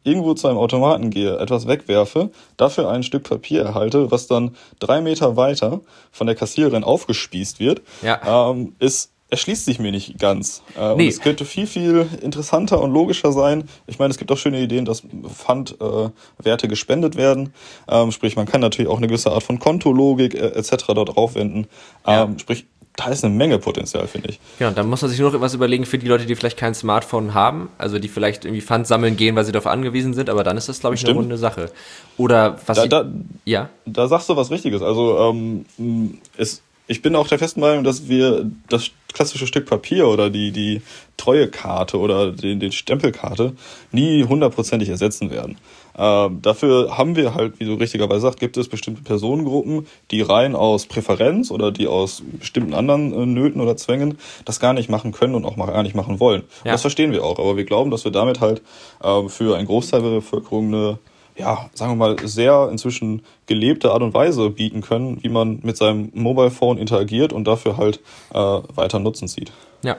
Speaker 2: irgendwo zu einem Automaten gehe, etwas wegwerfe, dafür ein Stück Papier erhalte, was dann drei Meter weiter von der Kassiererin aufgespießt wird,
Speaker 1: ja.
Speaker 2: ähm, ist erschließt sich mir nicht ganz. Äh,
Speaker 1: nee.
Speaker 2: Und es könnte viel, viel interessanter und logischer sein. Ich meine, es gibt auch schöne Ideen, dass Pfandwerte äh, gespendet werden. Ähm, sprich, man kann natürlich auch eine gewisse Art von Kontologik äh, et cetera dort aufwenden. Ähm,
Speaker 1: ja.
Speaker 2: Sprich, da ist eine Menge Potenzial, finde ich.
Speaker 1: Ja, dann muss man sich nur noch etwas überlegen für die Leute, die vielleicht kein Smartphone haben, also die vielleicht irgendwie Pfand sammeln gehen, weil sie darauf angewiesen sind, aber dann ist das, glaube ich,
Speaker 2: Stimmt.
Speaker 1: eine runde Sache. Oder was...
Speaker 2: Da,
Speaker 1: ich,
Speaker 2: da,
Speaker 1: ja?
Speaker 2: da sagst du was Richtiges. Also ähm, es, ich bin auch der festen Meinung, dass wir das klassische Stück Papier oder die, die Treuekarte oder den, den Stempelkarte nie hundertprozentig ersetzen werden. Ähm, dafür haben wir halt, wie du richtigerweise sagst, gibt es bestimmte Personengruppen, die rein aus Präferenz oder die aus bestimmten anderen äh, Nöten oder Zwängen das gar nicht machen können und auch mal gar nicht machen wollen. Ja. Das verstehen wir auch, aber wir glauben, dass wir damit halt äh, für einen Großteil der Bevölkerung eine, ja, sagen wir mal, sehr inzwischen gelebte Art und Weise bieten können, wie man mit seinem Mobile Phone interagiert und dafür halt äh, weiter Nutzen zieht.
Speaker 1: Ja.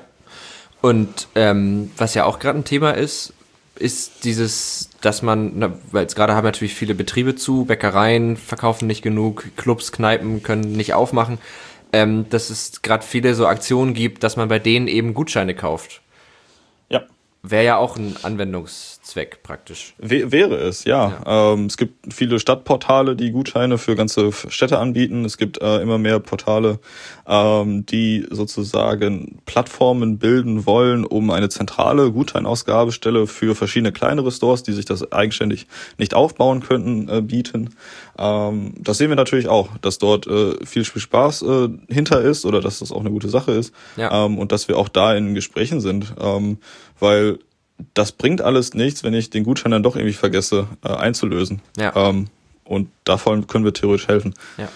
Speaker 1: Und ähm, was ja auch gerade ein Thema ist, ist dieses, dass man, na, weil jetzt gerade haben natürlich viele Betriebe zu, Bäckereien verkaufen nicht genug, Clubs, Kneipen können nicht aufmachen, ähm, dass es gerade viele so Aktionen gibt, dass man bei denen eben Gutscheine kauft.
Speaker 2: Ja.
Speaker 1: Wäre ja auch ein Anwendungszweck praktisch.
Speaker 2: W- wäre es, ja. ja. Ähm, es gibt viele Stadtportale, die Gutscheine für ganze Städte anbieten. Es gibt äh, immer mehr Portale, ähm, die sozusagen Plattformen bilden wollen, um eine zentrale Gutscheinausgabestelle für verschiedene kleinere Stores, die sich das eigenständig nicht aufbauen könnten, äh, bieten. Ähm, das sehen wir natürlich auch, dass dort äh, viel Spaß äh, hinter ist oder dass das auch eine gute Sache ist.
Speaker 1: Ja.
Speaker 2: Ähm, und dass wir auch da in Gesprächen sind, ähm, weil das bringt alles nichts, wenn ich den Gutschein dann doch irgendwie vergesse äh, einzulösen.
Speaker 1: Ja.
Speaker 2: Ähm, und davon können wir theoretisch helfen.
Speaker 1: Ja.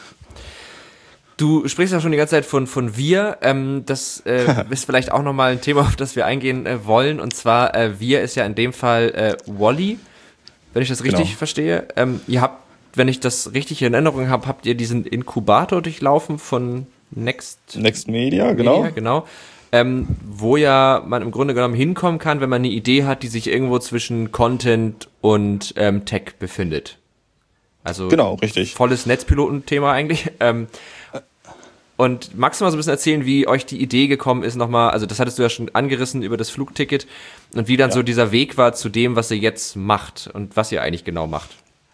Speaker 1: Du sprichst ja schon die ganze Zeit von, von wir. Ähm, das äh, ist vielleicht auch nochmal ein Thema, auf das wir eingehen äh, wollen. Und zwar, äh, wir ist ja in dem Fall äh, Wally, wenn ich das richtig
Speaker 2: Genau.
Speaker 1: verstehe. Ähm, ihr habt, wenn ich das richtig in Erinnerung habe, habt ihr diesen Inkubator durchlaufen von Next,
Speaker 2: Next Media, genau.
Speaker 1: Media, genau. Ähm, wo ja man im Grunde genommen hinkommen kann, wenn man eine Idee hat, die sich irgendwo zwischen Content und ähm, Tech befindet. Also
Speaker 2: genau, richtig.
Speaker 1: Volles Netzpiloten-Thema eigentlich. Ähm, und magst du mal so ein bisschen erzählen, wie euch die Idee gekommen ist nochmal, also das hattest du ja schon angerissen über das Flugticket und wie dann ja. so dieser Weg war zu dem, was ihr jetzt macht und was ihr eigentlich genau macht.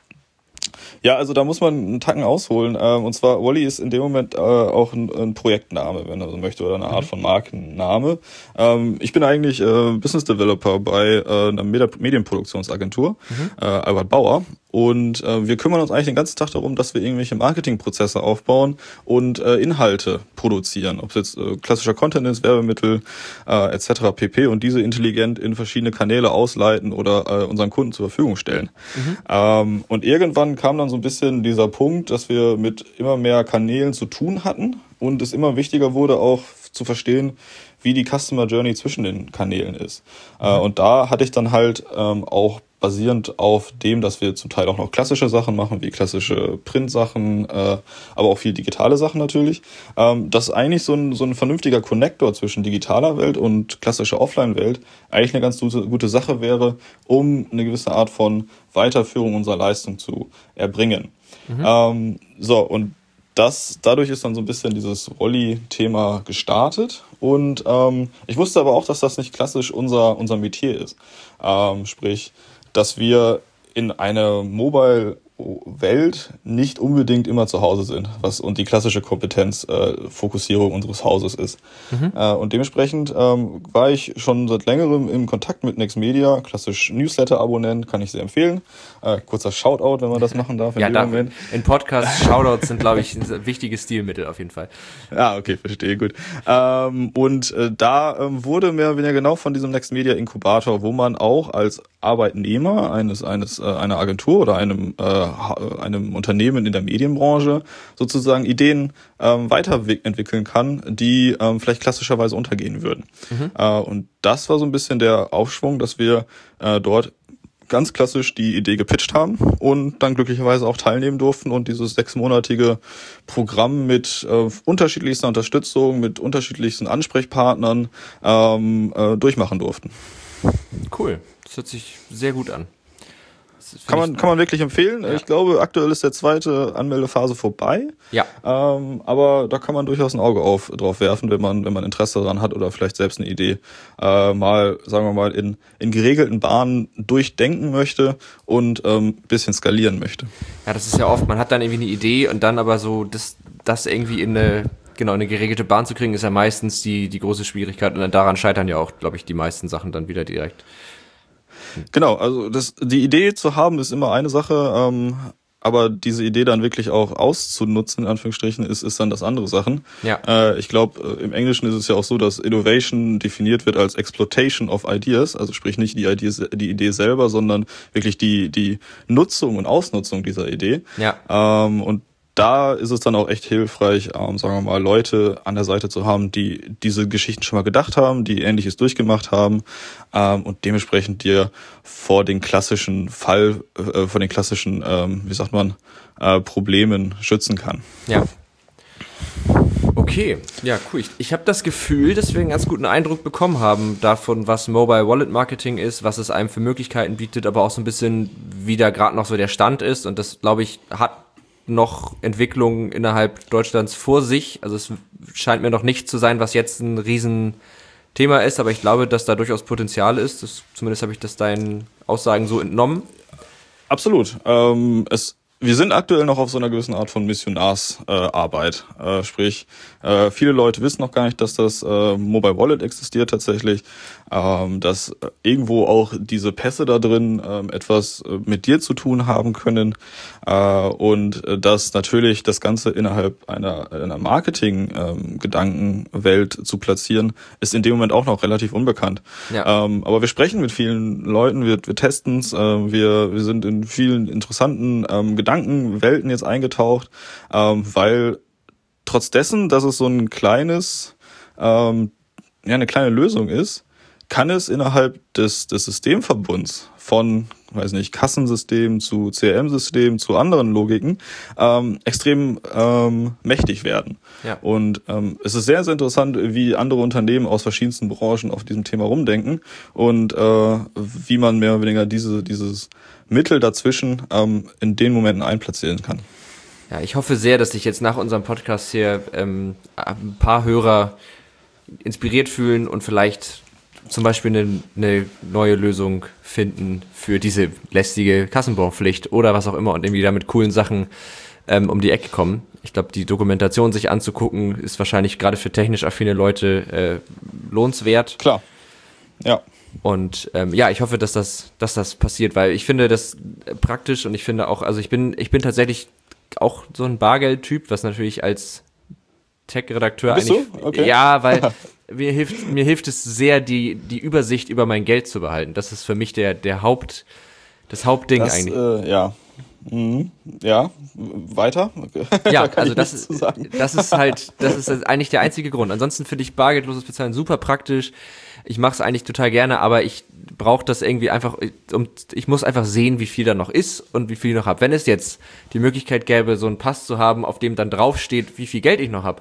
Speaker 2: Ja, also da muss man einen Tacken ausholen. Und zwar, Wally ist in dem Moment auch ein, ein Projektname, wenn er so möchte, oder eine Art von Markenname. Ich bin eigentlich Business Developer bei einer Medienproduktionsagentur, mhm. Albert Bauer. Und äh, wir kümmern uns eigentlich den ganzen Tag darum, dass wir irgendwelche Marketingprozesse aufbauen und äh, Inhalte produzieren. Ob es jetzt äh, klassischer Content ist, Werbemittel äh, et cetera pp. Und diese intelligent in verschiedene Kanäle ausleiten oder äh, unseren Kunden zur Verfügung stellen. Mhm. Ähm, und irgendwann kam dann so ein bisschen dieser Punkt, dass wir mit immer mehr Kanälen zu tun hatten und es immer wichtiger wurde, auch zu verstehen, wie die Customer Journey zwischen den Kanälen ist. Mhm. Äh, und da hatte ich dann halt ähm, auch basierend auf dem, dass wir zum Teil auch noch klassische Sachen machen, wie klassische Print-Sachen, äh, aber auch viel digitale Sachen natürlich, ähm, dass eigentlich so ein, so ein vernünftiger Connector zwischen digitaler Welt und klassischer Offline-Welt eigentlich eine ganz gute, gute Sache wäre, um eine gewisse Art von Weiterführung unserer Leistung zu erbringen. Mhm. Ähm, so, und das, dadurch ist dann so ein bisschen dieses Wally-Thema gestartet und ähm, ich wusste aber auch, dass das nicht klassisch unser, unser Metier ist. Ähm, sprich, dass wir in einer Mobile-Welt nicht unbedingt immer zu Hause sind, was und die klassische Kompetenzfokussierung äh, unseres Hauses ist. Mhm. Äh, und dementsprechend ähm, war ich schon seit längerem im Kontakt mit Next Media, klassisch Newsletter-Abonnent, kann ich sehr empfehlen. Äh, kurzer Shoutout, wenn man das machen darf. In
Speaker 1: ja,
Speaker 2: dem
Speaker 1: darf,
Speaker 2: Moment.
Speaker 1: In Podcasts Shoutouts sind, glaube ich, ein wichtiges Stilmittel auf jeden Fall.
Speaker 2: Ja, okay, verstehe, gut. Ähm, und äh, da ähm, wurde mehr oder weniger genau von diesem Next Media Inkubator, wo man auch als Arbeitnehmer eines eines äh, einer Agentur oder einem äh, einem Unternehmen in der Medienbranche sozusagen Ideen ähm, weiterentwickeln kann, die ähm, vielleicht klassischerweise untergehen würden. Mhm. Äh, und das war so ein bisschen der Aufschwung, dass wir äh, dort ganz klassisch die Idee gepitcht haben und dann glücklicherweise auch teilnehmen durften und dieses sechsmonatige Programm mit äh, unterschiedlichster Unterstützung, mit unterschiedlichsten Ansprechpartnern ähm, äh, durchmachen durften.
Speaker 1: Cool, das hört sich sehr gut an.
Speaker 2: Kann man, kann man wirklich empfehlen. Ja. Ich glaube, aktuell ist der zweite Anmeldephase vorbei.
Speaker 1: Ja.
Speaker 2: Ähm, aber da kann man durchaus ein Auge auf, drauf werfen, wenn man, wenn man Interesse daran hat oder vielleicht selbst eine Idee äh, mal, sagen wir mal, in, in geregelten Bahnen durchdenken möchte und ähm, bisschen skalieren möchte.
Speaker 1: Ja, das ist ja oft, man hat dann irgendwie eine Idee und dann aber so, das, das irgendwie in eine, genau, eine geregelte Bahn zu kriegen, ist ja meistens die, die große Schwierigkeit und dann daran scheitern ja auch, glaube ich, die meisten Sachen dann wieder direkt.
Speaker 2: Genau, also das, die Idee zu haben ist immer eine Sache, ähm, aber diese Idee dann wirklich auch auszunutzen, in Anführungsstrichen, ist, ist dann das andere Sachen.
Speaker 1: Ja.
Speaker 2: Äh, ich glaube, im Englischen ist es ja auch so, dass Innovation definiert wird als Exploitation of Ideas, also sprich nicht die Idee, die Idee selber, sondern wirklich die, die Nutzung und Ausnutzung dieser Idee.
Speaker 1: Ja.
Speaker 2: Ähm, und da ist es dann auch echt hilfreich, ähm, sagen wir mal, Leute an der Seite zu haben, die diese Geschichten schon mal gedacht haben, die Ähnliches durchgemacht haben ähm, und dementsprechend dir vor den klassischen Fall, äh, vor den klassischen, ähm, wie sagt man, äh, Problemen schützen kann.
Speaker 1: Ja. Okay, ja, cool. Ich, ich habe das Gefühl, dass wir einen ganz guten Eindruck bekommen haben davon, was Mobile Wallet Marketing ist, was es einem für Möglichkeiten bietet, aber auch so ein bisschen, wie da gerade noch so der Stand ist. Und das, glaube ich, hat noch Entwicklungen innerhalb Deutschlands vor sich. Also es scheint mir noch nicht zu sein, was jetzt ein Riesenthema ist, aber ich glaube, dass da durchaus Potenzial ist. Das, zumindest habe ich das deinen Aussagen so entnommen.
Speaker 2: Absolut. Ähm, es Wir sind aktuell noch auf so einer gewissen Art von Missionarsarbeit. Äh, äh, sprich, äh, viele Leute wissen noch gar nicht, dass das äh, Mobile Wallet existiert tatsächlich. Ähm, dass irgendwo auch diese Pässe da drin ähm, etwas äh, mit dir zu tun haben können. Äh, und äh, dass natürlich das Ganze innerhalb einer, einer Marketing-Gedankenwelt ähm, zu platzieren, ist in dem Moment auch noch relativ unbekannt.
Speaker 1: Ja.
Speaker 2: Ähm, aber wir sprechen mit vielen Leuten, wir, wir testen es, äh, wir, wir sind in vielen interessanten ähm, Gedankenwelten jetzt eingetaucht, ähm, weil trotz dessen, dass es so ein kleines, ähm, ja, eine kleine Lösung ist, kann es innerhalb des, des Systemverbunds von, weiß nicht, Kassensystem zu C R M-System zu anderen Logiken ähm, extrem ähm, mächtig werden.
Speaker 1: Ja.
Speaker 2: Und ähm, es ist sehr, sehr interessant, wie andere Unternehmen aus verschiedensten Branchen auf diesem Thema rumdenken und äh, wie man mehr oder weniger diese, dieses Mittel dazwischen ähm, in den Momenten einplatzieren kann.
Speaker 1: Ja, ich hoffe sehr, dass sich jetzt nach unserem Podcast hier ähm, ein paar Hörer inspiriert fühlen und vielleicht zum Beispiel eine, eine neue Lösung finden für diese lästige Kassenbonpflicht oder was auch immer und irgendwie da mit coolen Sachen ähm, um die Ecke kommen. Ich glaube, die Dokumentation sich anzugucken, ist wahrscheinlich gerade für technisch affine Leute äh, lohnenswert.
Speaker 2: Klar, ja.
Speaker 1: Und ähm, ja, ich hoffe, dass das, dass das passiert, weil ich finde das praktisch und ich finde auch, also ich bin, ich bin tatsächlich auch so ein Bargeld-Typ, was natürlich als Tech-Redakteur
Speaker 2: Bist
Speaker 1: eigentlich...
Speaker 2: du? Okay.
Speaker 1: Ja, weil mir hilft, mir hilft es sehr, die, die Übersicht über mein Geld zu behalten. Das ist für mich der, der Haupt, das Hauptding
Speaker 2: das,
Speaker 1: eigentlich.
Speaker 2: Äh, ja. Mhm. Ja, weiter? Okay.
Speaker 1: Ja,
Speaker 2: da
Speaker 1: also das ist, das ist halt, das ist eigentlich der einzige Grund. Ansonsten finde ich bargeldloses Bezahlen super praktisch. Ich mache es eigentlich total gerne, aber ich brauche das irgendwie einfach, um, ich muss einfach sehen, wie viel da noch ist und wie viel ich noch habe. Wenn es jetzt die Möglichkeit gäbe, so einen Pass zu haben, auf dem dann draufsteht, wie viel Geld ich noch habe,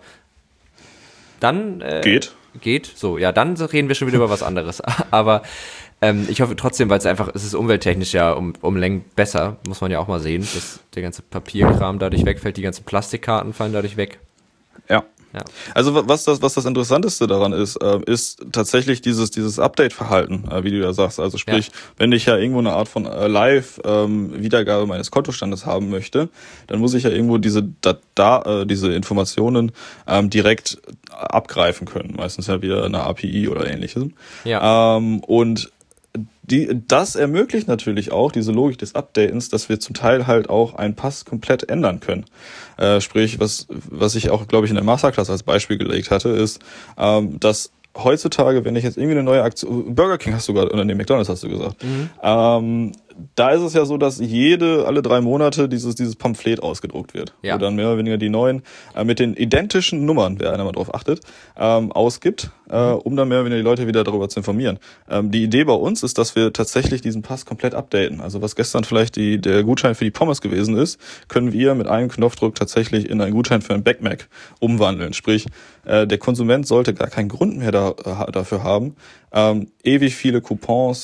Speaker 1: dann äh,
Speaker 2: geht.
Speaker 1: Geht, so, ja, dann reden wir schon wieder über was anderes. Aber ähm, ich hoffe trotzdem, weil es einfach, es ist umwelttechnisch ja um, um Längen besser, muss man ja auch mal sehen, dass der ganze Papierkram dadurch wegfällt, die ganzen Plastikkarten fallen dadurch weg.
Speaker 2: Ja.
Speaker 1: Ja.
Speaker 2: Also was das, was das Interessanteste daran ist, äh, ist tatsächlich dieses, dieses Update-Verhalten, äh, wie du da sagst. Also sprich, ja. wenn ich ja irgendwo eine Art von äh, Live-Wiedergabe ähm, meines Kontostandes haben möchte, dann muss ich ja irgendwo diese da, da, äh, diese Informationen ähm, direkt abgreifen können. Meistens ja wieder eine A P I oder ähnliches.
Speaker 1: Ja.
Speaker 2: Ähm, und Die, das ermöglicht natürlich auch diese Logik des Updatens, dass wir zum Teil halt auch einen Pass komplett ändern können. Äh, sprich, was was ich auch, glaube ich, in der Masterclass als Beispiel gelegt hatte, ist, ähm, dass heutzutage, wenn ich jetzt irgendwie eine neue Aktion, Burger King hast du gerade, oder nee, McDonald's hast du gesagt,
Speaker 1: Mhm.
Speaker 2: ähm, da ist es ja so, dass jede, alle drei Monate dieses dieses Pamphlet ausgedruckt wird,
Speaker 1: Ja.
Speaker 2: wo dann mehr oder weniger die neuen äh, mit den identischen Nummern, wer einer mal drauf achtet, ähm, ausgibt, äh, um dann mehr oder weniger die Leute wieder darüber zu informieren. Ähm, die Idee bei uns ist, dass wir tatsächlich diesen Pass komplett updaten. Also was gestern vielleicht die, der Gutschein für die Pommes gewesen ist, können wir mit einem Knopfdruck tatsächlich in einen Gutschein für ein Big Mac umwandeln. Sprich, äh, der Konsument sollte gar keinen Grund mehr da, äh, dafür haben, ähm, ewig viele Coupons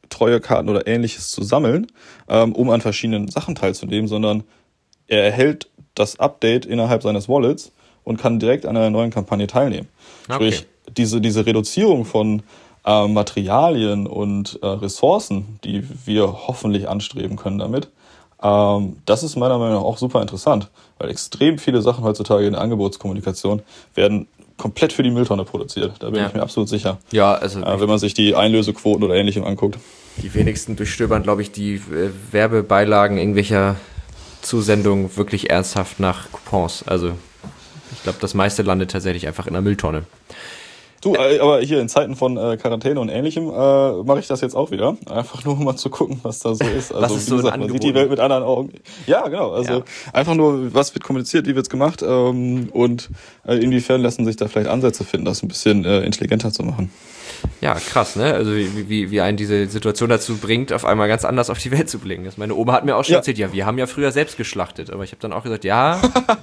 Speaker 2: Treuekarten oder ähnliches zu sammeln, ähm, um an verschiedenen Sachen teilzunehmen, sondern er erhält das Update innerhalb seines Wallets und kann direkt an einer neuen Kampagne teilnehmen. Okay. Sprich, diese, diese Reduzierung von äh, Materialien und äh, Ressourcen, die wir hoffentlich anstreben können damit, ähm, das ist meiner Meinung nach auch super interessant, weil extrem viele Sachen heutzutage in der Angebotskommunikation werden komplett für die Mülltonne produziert. Da bin ja. ich mir absolut sicher.
Speaker 1: Ja, also
Speaker 2: äh, wenn man sich die Einlösequoten oder Ähnlichem anguckt.
Speaker 1: Die wenigsten durchstöbern, glaube ich, die äh, Werbebeilagen irgendwelcher Zusendungen wirklich ernsthaft nach Coupons. Also ich glaube, das meiste landet tatsächlich einfach in der Mülltonne.
Speaker 2: Du, äh, aber hier in Zeiten von äh, Quarantäne und Ähnlichem äh, mache ich das jetzt auch wieder. Einfach nur, um mal zu gucken, was da so ist. Also,
Speaker 1: was ist so
Speaker 2: wie gesagt, man sieht die Welt mit anderen Augen. Ja, genau. Also ja. einfach nur, was wird kommuniziert, wie wird's gemacht ähm, und äh, inwiefern lassen sich da vielleicht Ansätze finden, das ein bisschen äh, intelligenter zu machen.
Speaker 1: Ja, krass, ne? Also wie, wie, wie einen diese Situation dazu bringt, auf einmal ganz anders auf die Welt zu blicken. Das meine Oma hat mir auch schon ja. erzählt, ja, wir haben ja früher selbst geschlachtet. Aber ich habe dann auch gesagt, ja,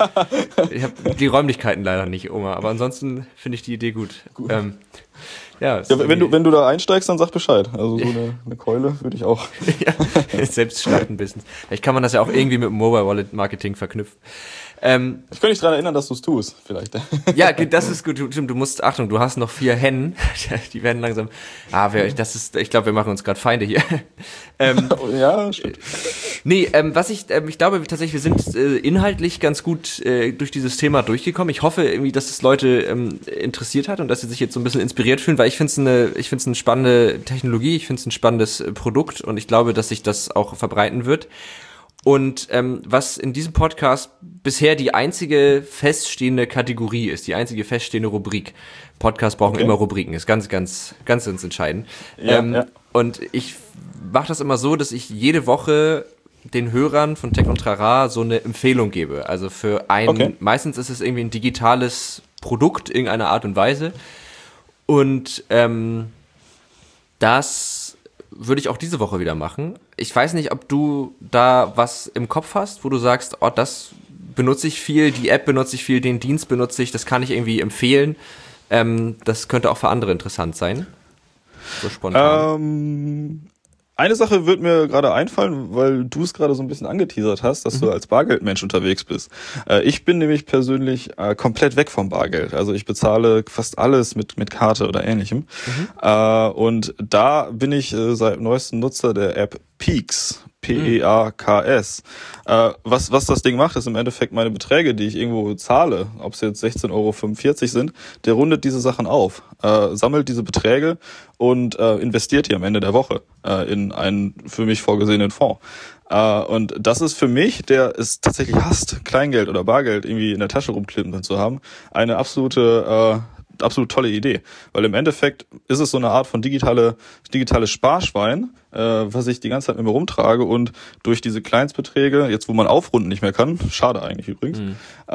Speaker 1: ich habe die Räumlichkeiten leider nicht, Oma. Aber ansonsten finde ich die Idee gut. gut. Ähm, ja,
Speaker 2: ja wenn, du, wenn du da einsteigst, dann sag Bescheid. Also so eine, eine Keule würde ich auch.
Speaker 1: ja, selbst schlachten Business. Vielleicht kann man das ja auch irgendwie mit Mobile Wallet Marketing verknüpfen. Ähm,
Speaker 2: ich kann dich daran erinnern, dass du es tust, vielleicht.
Speaker 1: Ja, das ist gut. Du, du musst, Achtung, du hast noch vier Hennen. Die werden langsam. Ah, wir, das ist. Ich glaube, wir machen uns gerade Feinde hier. ähm,
Speaker 2: ja, stimmt.
Speaker 1: Nee, ähm, was ich, ähm, ich glaube tatsächlich, wir sind äh, inhaltlich ganz gut äh, durch dieses Thema durchgekommen. Ich hoffe irgendwie, dass es Leute ähm, interessiert hat und dass sie sich jetzt so ein bisschen inspiriert fühlen, weil ich finde es eine, ich finde es eine spannende Technologie, ich finde es ein spannendes äh, Produkt und ich glaube, dass sich das auch verbreiten wird. Und ähm, was in diesem Podcast bisher die einzige feststehende Kategorie ist, die einzige feststehende Rubrik. Podcasts brauchen okay. immer Rubriken, ist ganz, ganz, ganz, ganz entscheidend. Ja, ähm, ja. Und ich mache das immer so, dass ich jede Woche den Hörern von Tech und Trara so eine Empfehlung gebe. Also für ein, okay. meistens ist es irgendwie ein digitales Produkt, irgendeiner Art und Weise. Und ähm, das würde ich auch diese Woche wieder machen. Ich weiß nicht, ob du da was im Kopf hast, wo du sagst, oh, das benutze ich viel, die App benutze ich viel, den Dienst benutze ich, das kann ich irgendwie empfehlen. Ähm, das könnte auch für andere interessant sein. So spontan.
Speaker 2: Ähm, eine Sache wird mir gerade einfallen, weil du es gerade so ein bisschen angeteasert hast, dass mhm. du als Bargeldmensch unterwegs bist. Äh, ich bin nämlich persönlich äh, komplett weg vom Bargeld. Also ich bezahle fast alles mit mit Karte oder Ähnlichem. Mhm. Äh, und da bin ich äh, seit neuestem Nutzer der App Peaks. P E A K S. Mhm. Äh, was, was das Ding macht, ist im Endeffekt meine Beträge, die ich irgendwo zahle, ob es jetzt sechzehn Euro fünfundvierzig sind, der rundet diese Sachen auf, äh, sammelt diese Beträge und äh, investiert die am Ende der Woche äh, in einen für mich vorgesehenen Fonds. Uh, und das ist für mich, der es tatsächlich hasst, Kleingeld oder Bargeld irgendwie in der Tasche rumklippen zu haben, eine absolute, uh, absolut tolle Idee. Weil im Endeffekt ist es so eine Art von digitale, digitales Sparschwein, uh, was ich die ganze Zeit mit mir rumtrage und durch diese Kleinstbeträge, jetzt wo man aufrunden nicht mehr kann, schade eigentlich übrigens, mhm.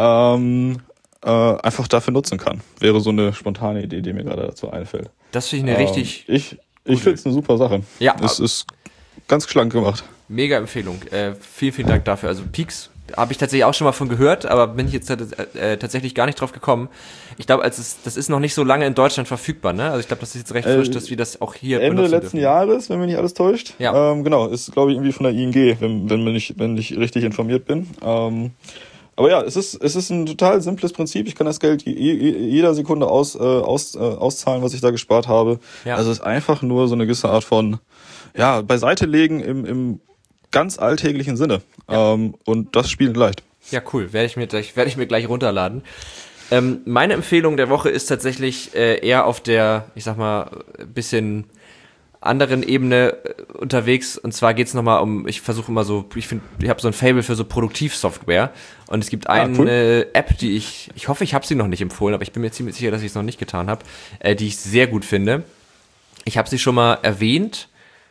Speaker 2: ähm, uh, einfach dafür nutzen kann. Wäre so eine spontane Idee, die mir gerade dazu einfällt.
Speaker 1: Das finde ich eine uh, richtig...
Speaker 2: Ich, ich finde es eine super Sache.
Speaker 1: Ja.
Speaker 2: Es ist ganz schlank gemacht.
Speaker 1: Mega Empfehlung. Äh, vielen, vielen Dank dafür. Also Peaks habe ich tatsächlich auch schon mal von gehört, aber bin ich jetzt äh, tatsächlich gar nicht drauf gekommen. Ich glaube, als es, das ist noch nicht so lange in Deutschland verfügbar, ne? Also ich glaube, das ist jetzt recht frisch, äh, dass wir das auch hier
Speaker 2: Ende benutzen letzten dürfen. Jahres, wenn mich nicht alles täuscht. Ja. Ähm, genau, ist glaube ich irgendwie von der I N G, wenn, wenn, ich, wenn ich richtig informiert bin. Ähm, aber ja, es ist, es ist ein total simples Prinzip. Ich kann das Geld je, jeder Sekunde aus, äh, aus, äh, auszahlen, was ich da gespart habe. Ja. Also es ist einfach nur so eine gewisse Art von, ja, beiseite legen im, im ganz alltäglichen Sinne. Ja. Ähm, und das spielt leicht.
Speaker 1: Ja, cool. Werde ich mir gleich, werde ich mir gleich runterladen. Ähm, meine Empfehlung der Woche ist tatsächlich äh, eher auf der, ich sag mal, bisschen anderen Ebene äh, unterwegs. Und zwar geht's nochmal um, ich versuche immer so, ich finde, ich habe so ein Faible für so Produktivsoftware. Und es gibt eine ah, cool. App, die ich, ich hoffe, ich habe sie noch nicht empfohlen, aber ich bin mir ziemlich sicher, dass ich es noch nicht getan habe, äh, die ich sehr gut finde. Ich habe sie schon mal erwähnt.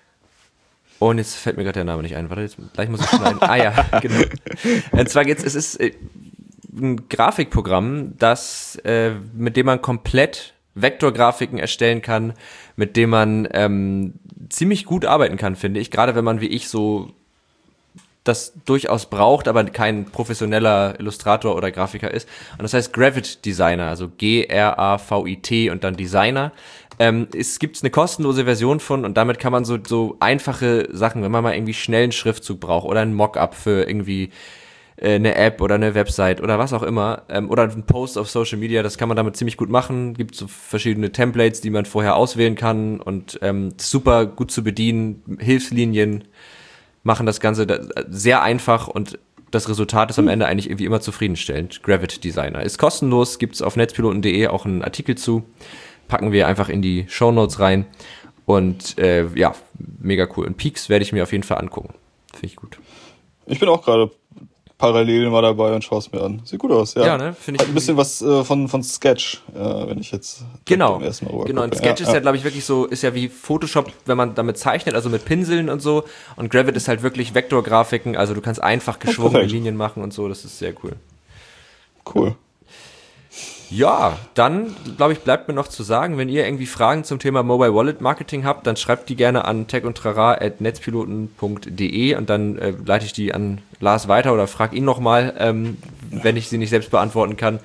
Speaker 1: Und jetzt fällt mir gerade der Name nicht ein. Warte, jetzt, gleich muss ich schneiden. ah ja, genau. Und zwar geht's, es ist äh, ein Grafikprogramm, das, äh, mit dem man komplett Vektorgrafiken erstellen kann, mit dem man ähm, ziemlich gut arbeiten kann, finde ich. Gerade wenn man wie ich so das durchaus braucht, aber kein professioneller Illustrator oder Grafiker ist. Und das heißt Gravit Designer, also G R A V I T und dann Designer. Ähm, es gibt eine kostenlose Version von und damit kann man so, so einfache Sachen, wenn man mal irgendwie schnell einen Schriftzug braucht oder ein Mockup für irgendwie äh, eine App oder eine Website oder was auch immer ähm, oder einen Post auf Social Media, das kann man damit ziemlich gut machen. Gibt so verschiedene Templates, die man vorher auswählen kann und ähm, super gut zu bedienen. Hilfslinien machen das Ganze da, sehr einfach und das Resultat ist am Ende eigentlich irgendwie immer zufriedenstellend. Gravit Designer ist kostenlos, gibt's auf netzpiloten punkt de auch einen Artikel zu. Packen wir einfach in die Shownotes rein. Und äh, ja, mega cool. Und Peaks werde ich mir auf jeden Fall angucken. Finde ich gut.
Speaker 2: Ich bin auch gerade parallel mal dabei und schaue es mir an. Sieht gut aus, ja.
Speaker 1: Ja, ne? Finde ich.
Speaker 2: Hat ein bisschen was äh, von von Sketch, äh, wenn ich jetzt
Speaker 1: genau,
Speaker 2: beim ersten Mal
Speaker 1: genau. Und Sketch
Speaker 2: ja,
Speaker 1: ist ja,
Speaker 2: ja.
Speaker 1: glaube ich, wirklich so, ist ja wie Photoshop, wenn man damit zeichnet, also mit Pinseln und so. Und Gravit ist halt wirklich Vektorgrafiken, also du kannst einfach geschwungene
Speaker 2: oh,
Speaker 1: Linien machen und so. Das ist sehr cool.
Speaker 2: Cool.
Speaker 1: Ja, dann, glaube ich, bleibt mir noch zu sagen, wenn ihr irgendwie Fragen zum Thema Mobile Wallet Marketing habt, dann schreibt die gerne an tech und trara at netzpiloten punkt de und dann äh, leite ich die an Lars weiter oder frage ihn nochmal, ähm, wenn ich sie nicht selbst beantworten kann.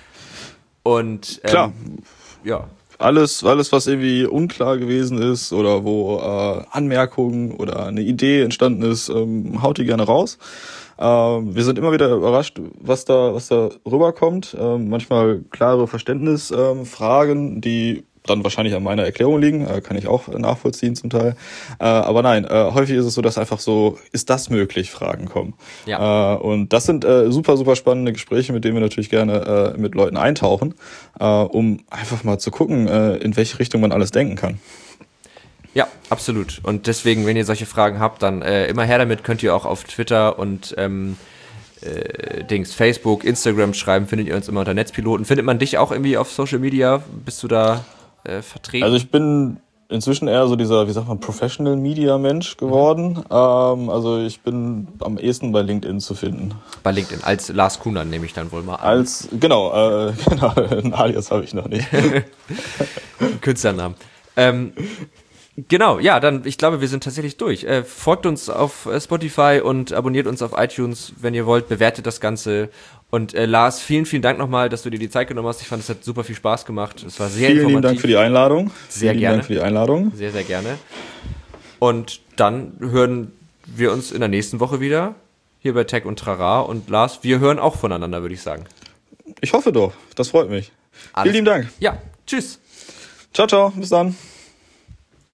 Speaker 1: Und ähm,
Speaker 2: klar,
Speaker 1: ja.
Speaker 2: Alles, alles, was irgendwie unklar gewesen ist oder wo äh, Anmerkungen oder eine Idee entstanden ist, ähm, haut die gerne raus. Ähm, wir sind immer wieder überrascht, was da, was da rüberkommt. Ähm, manchmal klare Verständnisfragen, ähm, die dann wahrscheinlich an meiner Erklärung liegen, äh, kann ich auch nachvollziehen zum Teil. Äh, aber nein, äh, häufig ist es so, dass einfach so, ist das möglich, Fragen kommen.
Speaker 1: Ja.
Speaker 2: Äh, und das sind äh, super, super spannende Gespräche, mit denen wir natürlich gerne äh, mit Leuten eintauchen, äh, um einfach mal zu gucken, äh, in welche Richtung man alles denken kann.
Speaker 1: Ja, absolut. Und deswegen, wenn ihr solche Fragen habt, dann äh, immer her damit, könnt ihr auch auf Twitter und ähm, äh, Dings, Facebook, Instagram schreiben, findet ihr uns immer unter Netzpiloten. Findet man dich auch irgendwie auf Social Media? Bist du da äh, vertreten?
Speaker 2: Also ich bin inzwischen eher so dieser, wie sagt man, Professional Media Mensch geworden. Mhm. Ähm, also ich bin am ehesten bei LinkedIn zu finden.
Speaker 1: Bei LinkedIn, als Lars Kuhner nehme ich dann wohl mal an.
Speaker 2: Als, genau, äh, genau, ein Alias habe ich noch nicht.
Speaker 1: Künstlernamen. Ähm, Genau, ja, dann, ich glaube, wir sind tatsächlich durch. Äh, folgt uns auf Spotify und abonniert uns auf iTunes, wenn ihr wollt, bewertet das Ganze. Und äh, Lars, vielen, vielen Dank nochmal, dass du dir die Zeit genommen hast. Ich fand, es hat super viel Spaß gemacht. Es war sehr
Speaker 2: vielen
Speaker 1: informativ.
Speaker 2: Vielen Dank für die Einladung.
Speaker 1: Sehr
Speaker 2: vielen
Speaker 1: gerne.
Speaker 2: Dank für die Einladung.
Speaker 1: Sehr, sehr gerne. Und dann hören wir uns in der nächsten Woche wieder, hier bei Tech und Trara. Und Lars, wir hören auch voneinander, würde ich sagen.
Speaker 2: Ich hoffe doch, das freut mich.
Speaker 1: Alles.
Speaker 2: Vielen lieben Dank.
Speaker 1: Ja, tschüss.
Speaker 2: Ciao, ciao, bis dann.